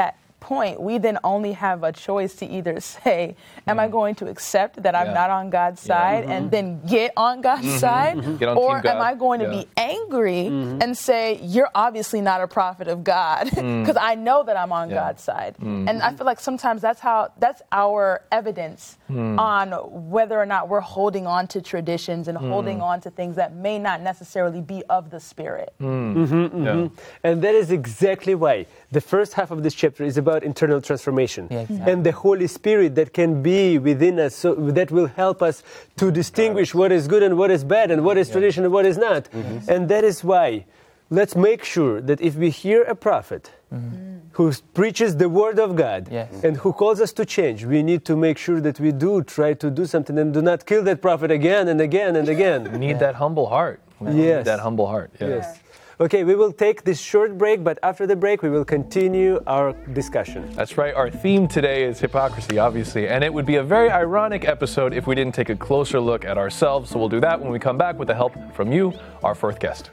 Speaker 3: point, we then only have a choice to either say, am I going to accept that I'm
Speaker 2: Yeah.
Speaker 3: not on God's side and then get on God's side?
Speaker 2: Get on
Speaker 3: Or
Speaker 2: Team God.
Speaker 3: am I going to
Speaker 2: Yeah.
Speaker 3: be angry and say, you're obviously not a prophet of God because I know that I'm on
Speaker 2: Yeah.
Speaker 3: God's side. And I feel like sometimes that's how, that's our evidence on whether or not we're holding on to traditions and holding on to things that may not necessarily be of the Spirit.
Speaker 2: Yeah.
Speaker 1: And that is exactly why the first half of this chapter is about internal transformation.
Speaker 4: Yeah, exactly.
Speaker 1: And the Holy Spirit that can be within us, so that will help us to distinguish what is good and what is bad, and what is tradition and what is not. And that is why let's make sure that if we hear a prophet who preaches the word of God
Speaker 4: Yes.
Speaker 1: and who calls us to change, we need to make sure that we do try to do something and do not kill that prophet again and again and
Speaker 2: We
Speaker 1: again.
Speaker 2: need that humble heart. We
Speaker 1: Yes.
Speaker 2: need that humble heart. Yeah.
Speaker 1: Yes. Okay, we will take this short break, but after the break, we will continue our discussion.
Speaker 2: That's right. Our theme today is hypocrisy, obviously, and it would be a very ironic episode if we didn't take a closer look at ourselves. So we'll do that when we come back with the help from you, our fourth guest.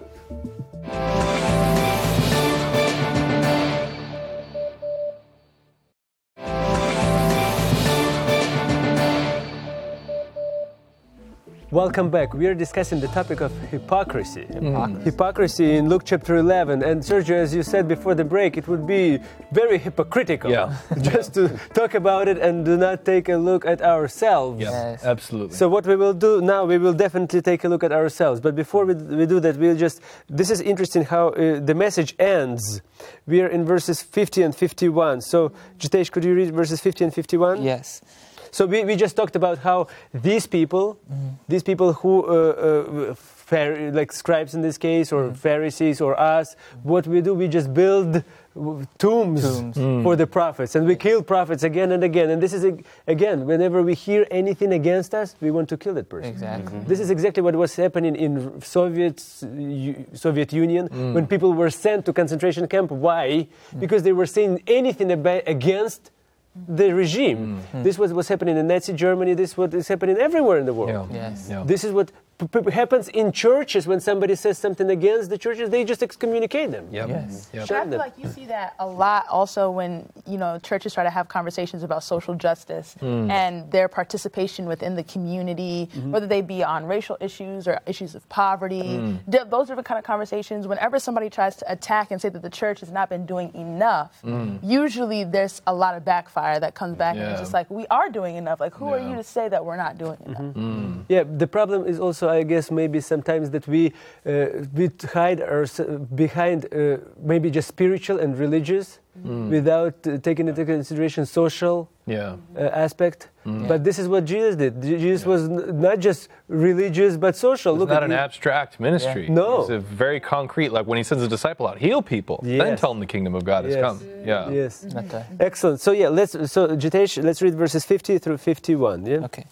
Speaker 1: Welcome back. We are discussing the topic of hypocrisy.
Speaker 4: Hypocrisy.
Speaker 1: Hypocrisy in Luke chapter eleven. And Sergio, as you said before the break, it would be very hypocritical
Speaker 2: Yeah.
Speaker 1: just to talk about it and do not take a look at ourselves.
Speaker 2: Yeah,
Speaker 4: Yes.
Speaker 2: absolutely.
Speaker 1: So what we will do now, we will definitely take a look at ourselves. But before we, we do that, we'll just, this is interesting how uh, the message ends. We are in verses fifty and fifty-one. So Jitesh, could you read verses fifty and fifty-one?
Speaker 4: Yes.
Speaker 1: So we, we just talked about how these people, these people who, uh, uh, Phar- like scribes in this case, or Pharisees, or us, what we do, we just build w- tombs,
Speaker 4: Tombs.
Speaker 1: for the prophets, and we kill prophets again and again. And this is, ag- again, whenever we hear anything against us, we want to kill that person.
Speaker 4: Exactly.
Speaker 1: This is exactly what was happening in Soviet U- Soviet Union when people were sent to concentration camp. Why? Because they were saying anything about, against the regime. This was what's happening in Nazi Germany. This is what is happening everywhere in the world.
Speaker 2: Yeah.
Speaker 4: Yes.
Speaker 2: Yeah.
Speaker 1: This is what p- p- happens in churches when somebody says something against the churches. They just excommunicate them.
Speaker 2: Yep.
Speaker 4: Yes.
Speaker 2: Yep.
Speaker 3: But I feel like you see that a lot also when, you know, churches try to have conversations about social justice and their participation within the community, whether they be on racial issues or issues of poverty. Th- those are the kind of conversations, whenever somebody tries to attack and say that the church has not been doing enough, usually there's a lot of backfire that comes back and it's
Speaker 2: Yeah.
Speaker 3: just like, we are doing enough. Like, who are
Speaker 2: Yeah.
Speaker 3: you to say that we're not doing enough?
Speaker 1: Yeah, the problem is also, I guess, maybe sometimes that we uh, we hide our, behind uh, maybe just spiritual and religious without uh, taking into consideration social
Speaker 2: Yeah.
Speaker 1: uh, aspect. But this is what Jesus did. Je- Jesus was n- not just religious but social.
Speaker 2: It's
Speaker 1: Look
Speaker 2: not
Speaker 1: at
Speaker 2: an
Speaker 1: it.
Speaker 2: abstract ministry.
Speaker 1: Yeah. No.
Speaker 2: It's a very concrete, like when he sends a disciple out, heal people, then
Speaker 1: Yes.
Speaker 2: tell them the kingdom of God has
Speaker 1: Yes.
Speaker 2: come. Yeah.
Speaker 1: Yes.
Speaker 4: Okay.
Speaker 1: Excellent. So yeah, let's so Jitesh, let's read verses fifty through fifty-one. Yeah.
Speaker 4: Okay.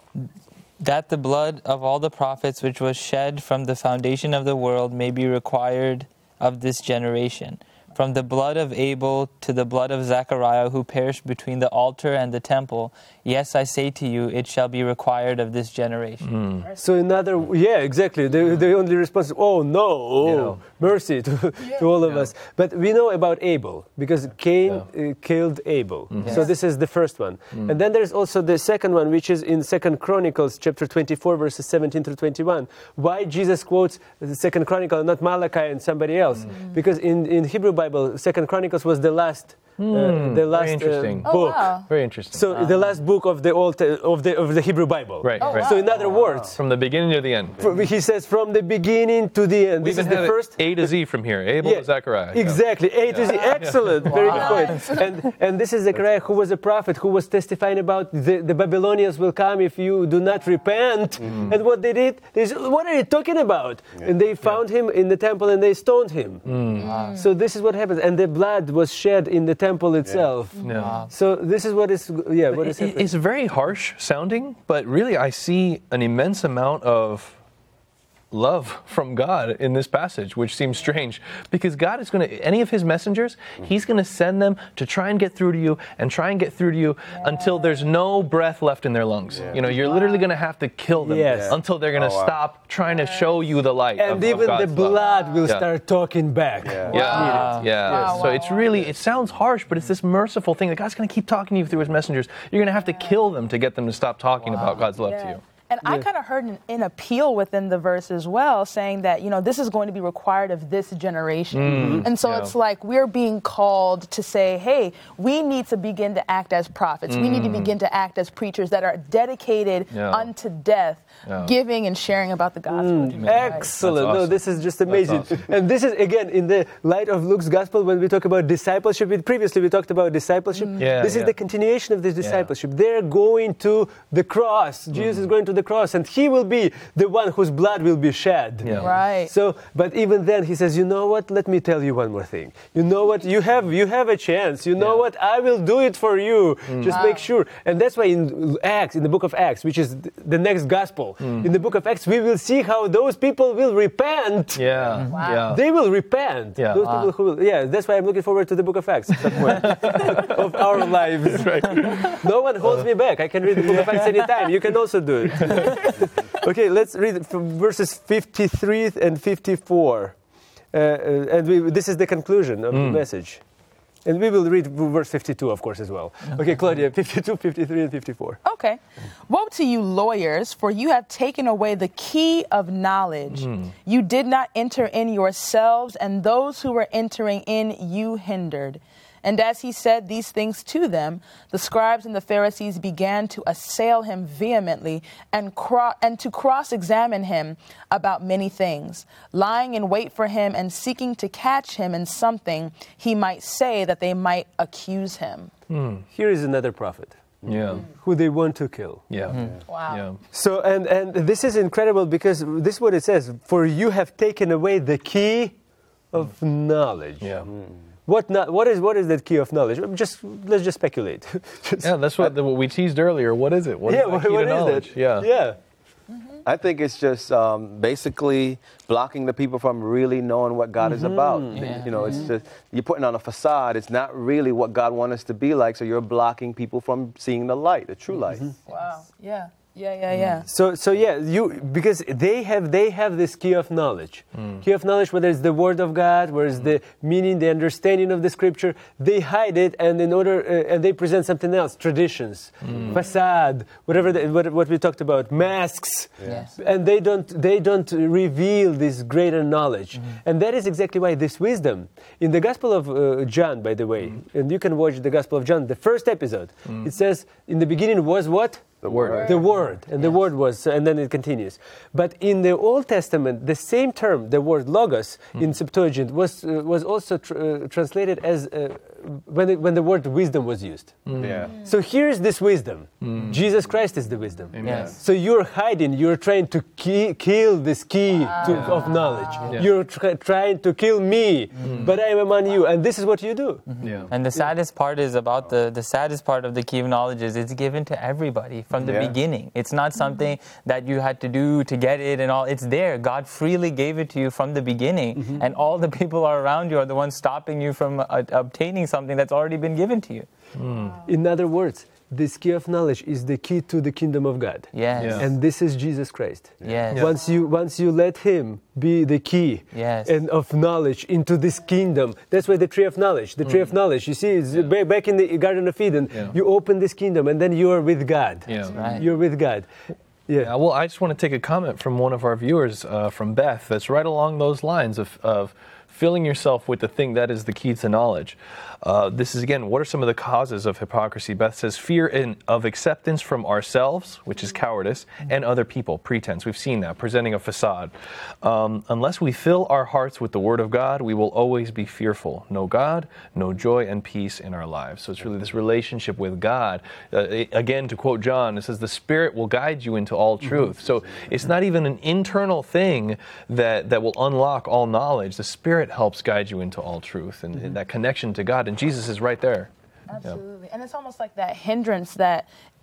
Speaker 4: That the blood of all the prophets which was shed from the foundation of the world may be required of this generation. From the blood of Abel to the blood of Zechariah, who perished between the altar and the temple, yes, I say to you, it shall be required of this generation.
Speaker 1: So another, yeah, exactly. The, the only response is, oh no,
Speaker 2: Yeah.
Speaker 1: mercy to, to all of
Speaker 2: Yeah.
Speaker 1: us. But we know about Abel, because Cain uh, killed Abel. So
Speaker 4: Yes.
Speaker 1: this is the first one. And then there's also the second one, which is in Second Chronicles chapter twenty-four, verses seventeen through twenty-one. Why Jesus quotes the Second Chronicle, not Malachi and somebody else? Because in, in Hebrew Bible, Second Chronicles was the last, uh, the last
Speaker 2: Very interesting.
Speaker 1: uh,
Speaker 3: Oh,
Speaker 1: book.
Speaker 3: wow.
Speaker 2: Very interesting.
Speaker 1: So the last book of the old of the of the Hebrew Bible.
Speaker 2: right,
Speaker 3: Oh,
Speaker 2: right.
Speaker 3: wow.
Speaker 1: So in other words,
Speaker 2: From the beginning to the end.
Speaker 1: fr- he says from the beginning to the end.
Speaker 2: We
Speaker 1: This is
Speaker 2: even
Speaker 1: the
Speaker 2: have
Speaker 1: first.
Speaker 2: A to Z from here. Abel
Speaker 1: Yeah,
Speaker 2: to Zechariah. Yeah.
Speaker 1: Exactly, A to Z. Excellent, very good
Speaker 3: Wow.
Speaker 1: point. And and this is Zechariah, who was a prophet, who was testifying about the, the Babylonians will come if you do not repent. And what they did, they said, "What are you talking about?" And they found him in the temple and they stoned him. So this is what happens, and the blood was shed in the temple itself.
Speaker 2: Yeah.
Speaker 1: So this is what is yeah what is
Speaker 2: It-
Speaker 1: happening.
Speaker 2: it's very harsh sounding, but really I see an immense amount of love from God in this passage, which seems strange because God is going to, any of his messengers, he's going to send them to try and get through to you and try and get through to you yeah. until there's no breath left in their lungs. Yeah. You know, you're wow. literally going to have to kill them yes. until they're going to oh, wow. stop trying to show you the light.
Speaker 1: And
Speaker 2: of,
Speaker 1: even
Speaker 2: of
Speaker 1: the blood
Speaker 2: love.
Speaker 1: will
Speaker 2: yeah.
Speaker 1: start talking back.
Speaker 2: Yeah. Yeah. Wow. yeah.
Speaker 3: Wow,
Speaker 2: so
Speaker 3: wow,
Speaker 2: it's
Speaker 3: wow.
Speaker 2: really, it sounds harsh, but it's this merciful thing that God's going to keep talking to you through his messengers. You're going to have to kill them to get them to stop talking wow. about God's love
Speaker 3: yeah.
Speaker 2: to you.
Speaker 3: And yeah. I kind of heard an, an appeal within the verse as well, saying that, you know, this is going to be required of this generation. Mm-hmm. And so yeah. it's like we're being called to say, hey, we need to begin to act as prophets. Mm. We need to begin to act as preachers that are dedicated yeah. unto death, yeah. giving and sharing about the gospel.
Speaker 1: Mm. Excellent.
Speaker 2: Awesome.
Speaker 1: No, this is just amazing. Awesome. And this is, again, in the light of Luke's gospel, when we talk about discipleship, previously we talked about discipleship. Mm. Yeah, this yeah. is the continuation of this discipleship. Yeah. They're going to the cross. Jesus mm. is going to the cross, and he will be the one whose blood will be shed.
Speaker 2: Yeah.
Speaker 3: Right.
Speaker 1: So, but even then, he says, you know what? Let me tell you one more thing. You know what? You have you have a chance. You know yeah. what? I will do it for you. Mm. Just wow. make sure. And that's why in Acts, in the book of Acts, which is the next gospel, mm. in the book of Acts, we will see how those people will repent.
Speaker 2: Yeah.
Speaker 3: Wow.
Speaker 2: yeah.
Speaker 1: They will repent.
Speaker 2: Yeah.
Speaker 1: Those
Speaker 2: Wow.
Speaker 1: people who will, yeah. That's why I'm looking forward to the book of Acts at some point of our lives. Right. No one holds uh, me back. I can read the book yeah. of Acts anytime. You can also do it. Okay, let's read from verses fifty-three and fifty-four. Uh, and we, this is the conclusion of mm. the message. And we will read verse fifty-two, of course, as well. Okay, Claudia, fifty-two, fifty-three, and fifty-four.
Speaker 3: Okay. Woe to you, lawyers, for you have taken away the key of knowledge. Mm. You did not enter in yourselves, and those who were entering in you hindered. And as he said these things to them, the scribes and the Pharisees began to assail him vehemently and cro- and to cross-examine him about many things, lying in wait for him and seeking to catch him in something he might say that they might accuse him.
Speaker 1: Mm. Here is another prophet.
Speaker 2: Yeah.
Speaker 1: Who they want to kill.
Speaker 2: Yeah.
Speaker 3: Mm. Wow.
Speaker 2: Yeah.
Speaker 1: So, and, and this is incredible because this is what it says. For you have taken away the key of knowledge.
Speaker 2: Yeah.
Speaker 1: Mm. What not, what is what is that key of knowledge? Just let's just speculate. just,
Speaker 2: yeah, that's what, the, what we teased earlier. What is it? What
Speaker 1: yeah,
Speaker 2: is the key
Speaker 1: what
Speaker 2: to
Speaker 1: is
Speaker 2: knowledge?
Speaker 1: it?
Speaker 2: Yeah.
Speaker 1: Yeah.
Speaker 5: Mm-hmm. I think it's just um, basically blocking the people from really knowing what God mm-hmm. is about. Yeah. You know, mm-hmm. it's just you're putting on a facade. It's not really what God wants us to be like. So you're blocking people from seeing the light, the true light.
Speaker 3: Mm-hmm. Wow. Yeah. Yeah, yeah, yeah.
Speaker 1: So, so yeah, you because they have they have this key of knowledge, mm. key of knowledge. Whether it's the Word of God, whether it's mm. the meaning, the understanding of the Scripture, they hide it, and in order uh, and they present something else, traditions, mm. facade, whatever the, what, what we talked about, masks,
Speaker 3: yes.
Speaker 1: and they don't they don't reveal this greater knowledge, mm. and that is exactly why this wisdom in the Gospel of uh, John, by the way, mm. and you can watch the Gospel of John, the first episode. Mm. It says in the beginning was what?
Speaker 5: The Word.
Speaker 1: The Word. And yes. the Word was, and then it continues. But in the Old Testament, the same term, the word logos, mm. in Septuagint, was uh, was also tr- uh, translated as uh, when, it, when the word wisdom was used.
Speaker 2: Mm. Yeah.
Speaker 1: So here's this wisdom. Mm. Jesus Christ is the wisdom.
Speaker 2: Yes.
Speaker 1: So you're hiding, you're trying to ki- kill this key wow. to, yeah. of knowledge. Yeah. You're tr- trying to kill me, mm. but I am among you. And this is what you do.
Speaker 4: Mm-hmm. Yeah. And the saddest part is about the, the saddest part of the key of knowledge is it's given to everybody from the yeah. beginning. It's not something that you had to do to get it and all. It's there. God freely gave it to you from the beginning. Mm-hmm. And all the people around you are the ones stopping you from uh, obtaining something that's already been given to you.
Speaker 1: Mm. In other words, this key of knowledge is the key to the kingdom of God.
Speaker 4: Yes.
Speaker 2: Yeah.
Speaker 1: And this is Jesus Christ.
Speaker 4: Yes.
Speaker 1: Once you once you let him be the key
Speaker 4: yes.
Speaker 1: and of knowledge into this kingdom, that's why the tree of knowledge, the mm. tree of knowledge, you see, it's yeah. back in the Garden of Eden, yeah. you open this kingdom and then you are with God.
Speaker 2: Yeah.
Speaker 4: Right.
Speaker 1: You're with God. Yeah.
Speaker 2: yeah. Well, I just want to take a comment from one of our viewers, uh, from Beth, that's right along those lines of, of filling yourself with the thing that is the key to knowledge. Uh, this is, again, what are some of the causes of hypocrisy? Beth says, fear in, of acceptance from ourselves, which is cowardice, and other people, pretense. We've seen that, presenting a facade. Um, unless we fill our hearts with the Word of God, we will always be fearful. No God, no joy and peace in our lives. So it's really this relationship with God. Uh, it, again, to quote John, it says, the Spirit will guide you into all truth. So it's not even an internal thing that, that will unlock all knowledge. The Spirit helps guide you into all truth and, and that connection to God. And Jesus is right there.
Speaker 3: Absolutely. Yeah. And it's almost like that hindrance that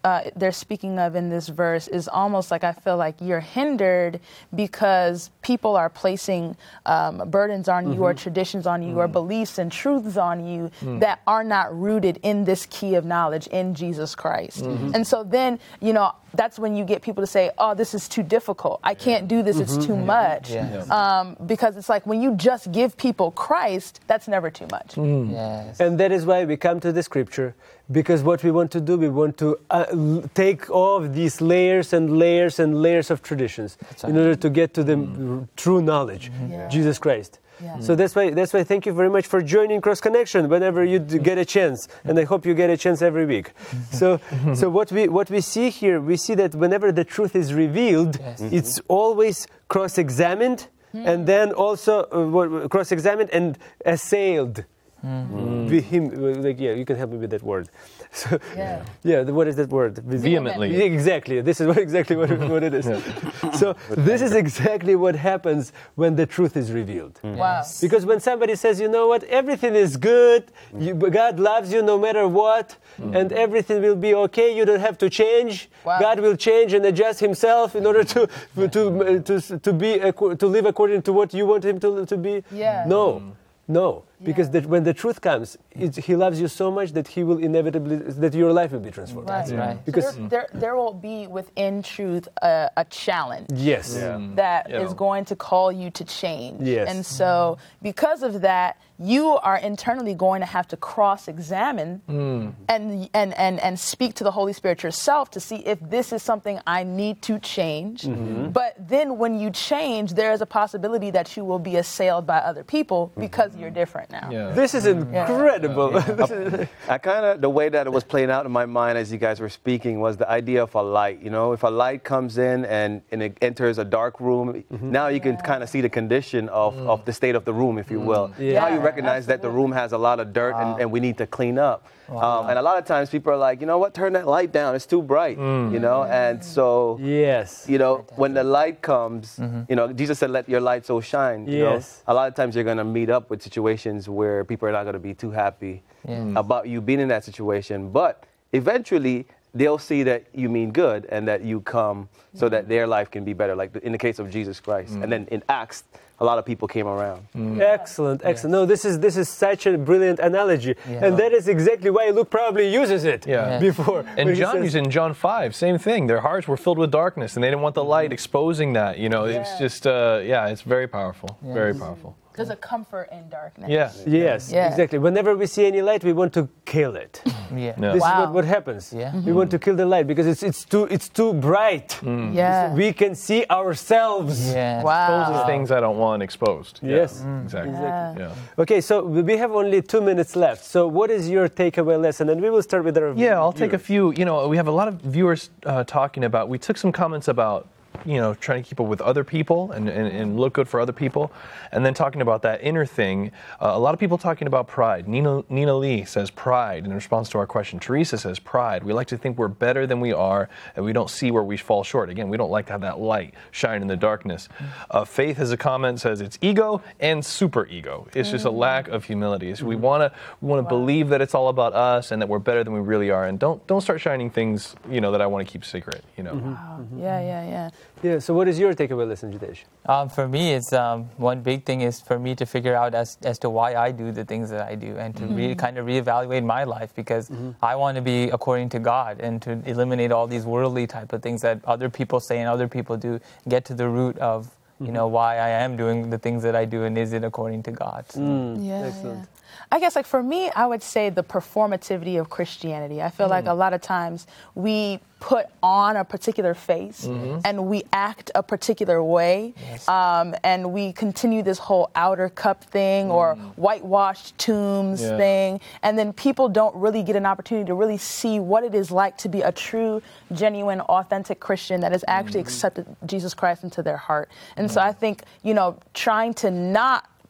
Speaker 3: uh, they're speaking of in this verse is almost like I feel like you're hindered because people are placing um, burdens on mm-hmm. you or traditions on you mm. or beliefs and truths on you mm. that are not rooted in this key of knowledge in Jesus Christ. Mm-hmm. And so then, you know, that's when you get people to say, oh, this is too difficult. I can't do this. Mm-hmm. It's too much. Yeah. Um, because it's like when you just give people Christ, that's never too much.
Speaker 1: Mm. Yes. And that is why we come to the scripture, because what we want to do, we want to uh, take off these layers and layers and layers of traditions right. in order to get to the mm. true knowledge, mm-hmm. yeah. Jesus Christ. Yeah. So that's why that's why thank you very much for joining Cross Connection whenever you get a chance, and I hope you get a chance every week. So so what we what we see here, we see that whenever the truth is revealed, yes. it's always cross-examined mm. and then also uh, cross-examined and assailed. Mm. Be him, like yeah, you can help me with that word. So, yeah, yeah the, what is that word?
Speaker 2: Vehemently.
Speaker 1: Yeah, exactly. This is what, exactly what, what it is. Yeah. So this is exactly what happens when the truth is revealed.
Speaker 3: Mm. Wow.
Speaker 1: Because when somebody says, you know what, everything is good, you, God loves you no matter what, mm. and everything will be okay. You don't have to change. Wow. God will change and adjust Himself in order to to to to, to be to live according to what you want Him to to be.
Speaker 3: Yeah.
Speaker 1: No. Mm. No, because yeah. the, when the truth comes, it, He loves you so much that He will inevitably, that your life will be transformed.
Speaker 3: Right.
Speaker 4: That's right.
Speaker 3: Because so there, there, there will be within truth a, a challenge.
Speaker 1: Yes.
Speaker 3: Yeah. That yeah. is going to call you to change.
Speaker 1: Yes.
Speaker 3: And so because of that, you are internally going to have to cross-examine mm. and, and, and, and speak to the Holy Spirit yourself to see if this is something I need to change. Mm-hmm. But then when you change, there is a possibility that you will be assailed by other people because mm-hmm. you're different now.
Speaker 1: Yeah. This is incredible. Yeah.
Speaker 5: Yeah. I kind of, the way that it was playing out in my mind as you guys were speaking was the idea of a light. You know, if a light comes in and, and it enters a dark room, mm-hmm. now you can yeah. kind of see the condition of, mm. of the state of the room, if you will. Mm. Yeah. Now you recognize Absolutely. That the room has a lot of dirt wow. and, and we need to clean up. Wow. Um, and a lot of times people are like, you know what, turn that light down. It's too bright, mm. you know? And so,
Speaker 1: yes.
Speaker 5: you know, when the light comes, mm-hmm. you know, Jesus said, let your light so shine. You
Speaker 1: yes.
Speaker 5: know? A lot of times you're going to meet up with situations where people are not going to be too happy yes. about you being in that situation. But eventually, they'll see that you mean good and that you come so that their life can be better, like in the case of Jesus Christ. Mm. And then in Acts, a lot of people came around.
Speaker 1: Mm. Excellent, excellent. Yes. No, this is this is such a brilliant analogy. Yeah. And that is exactly why Luke probably uses it
Speaker 2: yeah.
Speaker 1: before.
Speaker 2: And John says, used it in John five, same thing. Their hearts were filled with darkness and they didn't want the light exposing that. You know, yeah. it's just, uh, yeah, it's very powerful, yeah. very powerful.
Speaker 3: There's a comfort in darkness.
Speaker 2: Yeah.
Speaker 1: Yes, yeah. exactly. Whenever we see any light, we want to kill it.
Speaker 4: Yeah.
Speaker 1: yeah. This
Speaker 3: wow.
Speaker 1: is what, what happens.
Speaker 4: Yeah.
Speaker 1: Mm-hmm. We want to kill the light because it's it's too it's too bright.
Speaker 2: Mm.
Speaker 3: Yeah.
Speaker 1: We can see ourselves.
Speaker 4: Yeah.
Speaker 3: Wow.
Speaker 2: Exposes things I don't want exposed.
Speaker 1: Yes.
Speaker 2: Yeah. Mm. Exactly.
Speaker 3: Yeah.
Speaker 2: Yeah.
Speaker 1: Okay, so we have only two minutes left. So what is your takeaway lesson? And we will start with our
Speaker 2: Yeah, I'll
Speaker 1: viewers.
Speaker 2: take a few. You know, we have a lot of viewers uh, talking about, we took some comments about, you know, trying to keep up with other people and, and, and look good for other people. And then talking about that inner thing, uh, a lot of people talking about pride. Nina, Nina Lee says pride in response to our question. Teresa says pride. We like to think we're better than we are and we don't see where we fall short. Again, we don't like to have that light shine in the darkness. Uh, Faith has a comment, says it's ego and super ego. It's just a lack of humility. So we want to we want to wow. believe that it's all about us and that we're better than we really are. And don't don't start shining things, you know, that I want to keep secret, you know.
Speaker 3: Mm-hmm. Wow. Mm-hmm. Yeah, yeah, yeah.
Speaker 1: Yeah, so what is your takeaway lesson, Jitesh?
Speaker 4: Um, for me, it's um, one big thing is for me to figure out as, as to why I do the things that I do and to mm-hmm. re- kind of reevaluate my life because mm-hmm. I want to be according to God and to eliminate all these worldly type of things that other people say and other people do, get to the root of, you mm-hmm. know, why I am doing the things that I do and is it according to God. So.
Speaker 1: Mm,
Speaker 3: yeah,
Speaker 1: excellent.
Speaker 3: Yeah. I guess, like, for me, I would say the performativity of Christianity. I feel mm. like a lot of times we put on a particular face mm-hmm. and we act a particular way. Yes. Um, and we continue this whole outer cup thing mm. or whitewashed tombs yeah. thing. And then people don't really get an opportunity to really see what it is like to be a true, genuine, authentic Christian that has actually mm. accepted Jesus Christ into their heart. And mm. so I think, you know, trying to not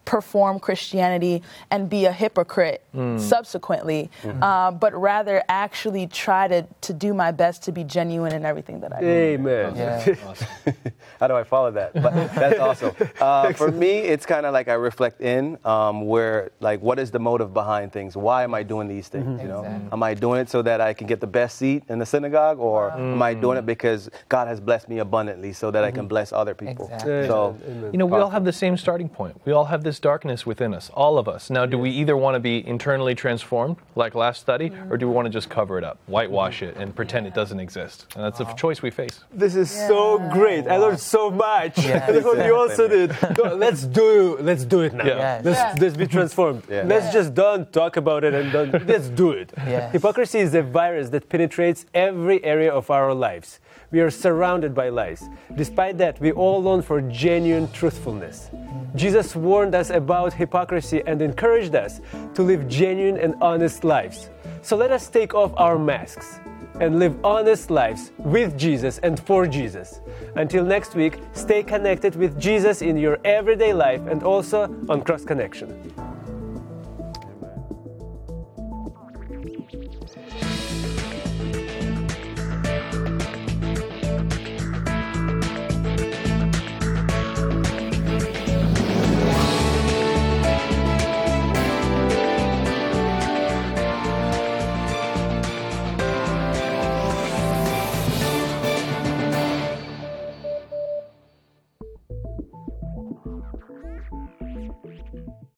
Speaker 3: perform Christianity and be a hypocrite mm. subsequently, mm-hmm. uh, but rather actually try to, to do my best to be genuine in everything that I do.
Speaker 1: Amen.
Speaker 4: Yeah.
Speaker 5: Awesome. How do I follow that? But that's awesome. Uh, for me, it's kind of like I reflect in um, where, like, what is the motive behind things? Why am I doing these things? Mm-hmm. You know, exactly. Am I doing it so that I can get the best seat in the synagogue, or wow. am I doing it because God has blessed me abundantly so that mm-hmm. I can bless other people?
Speaker 4: Exactly.
Speaker 5: So,
Speaker 2: you know, we all have the same starting point. We all have this darkness within us, all of us. Now, do we either want to be internally transformed, like last study, mm-hmm. or do we want to just cover it up, whitewash it, and pretend it doesn't exist? And that's wow. a choice we face.
Speaker 1: This is yeah. so great. Wow. I learned so much. Yeah. That's what you also did. No, let's do. Let's do it now.
Speaker 2: Yeah.
Speaker 4: Yes.
Speaker 1: Let's,
Speaker 3: yeah.
Speaker 1: let's be transformed. Yeah. Let's yeah. just don't talk about it and don't. Let's do it.
Speaker 4: Yes.
Speaker 1: Hypocrisy is a virus that penetrates every area of our lives. We are surrounded by lies. Despite that, we all long for genuine truthfulness. Jesus warned us about hypocrisy and encouraged us to live genuine and honest lives. So let us take off our masks and live honest lives with Jesus and for Jesus. Until next week, stay connected with Jesus in your everyday life and also on Cross Connection.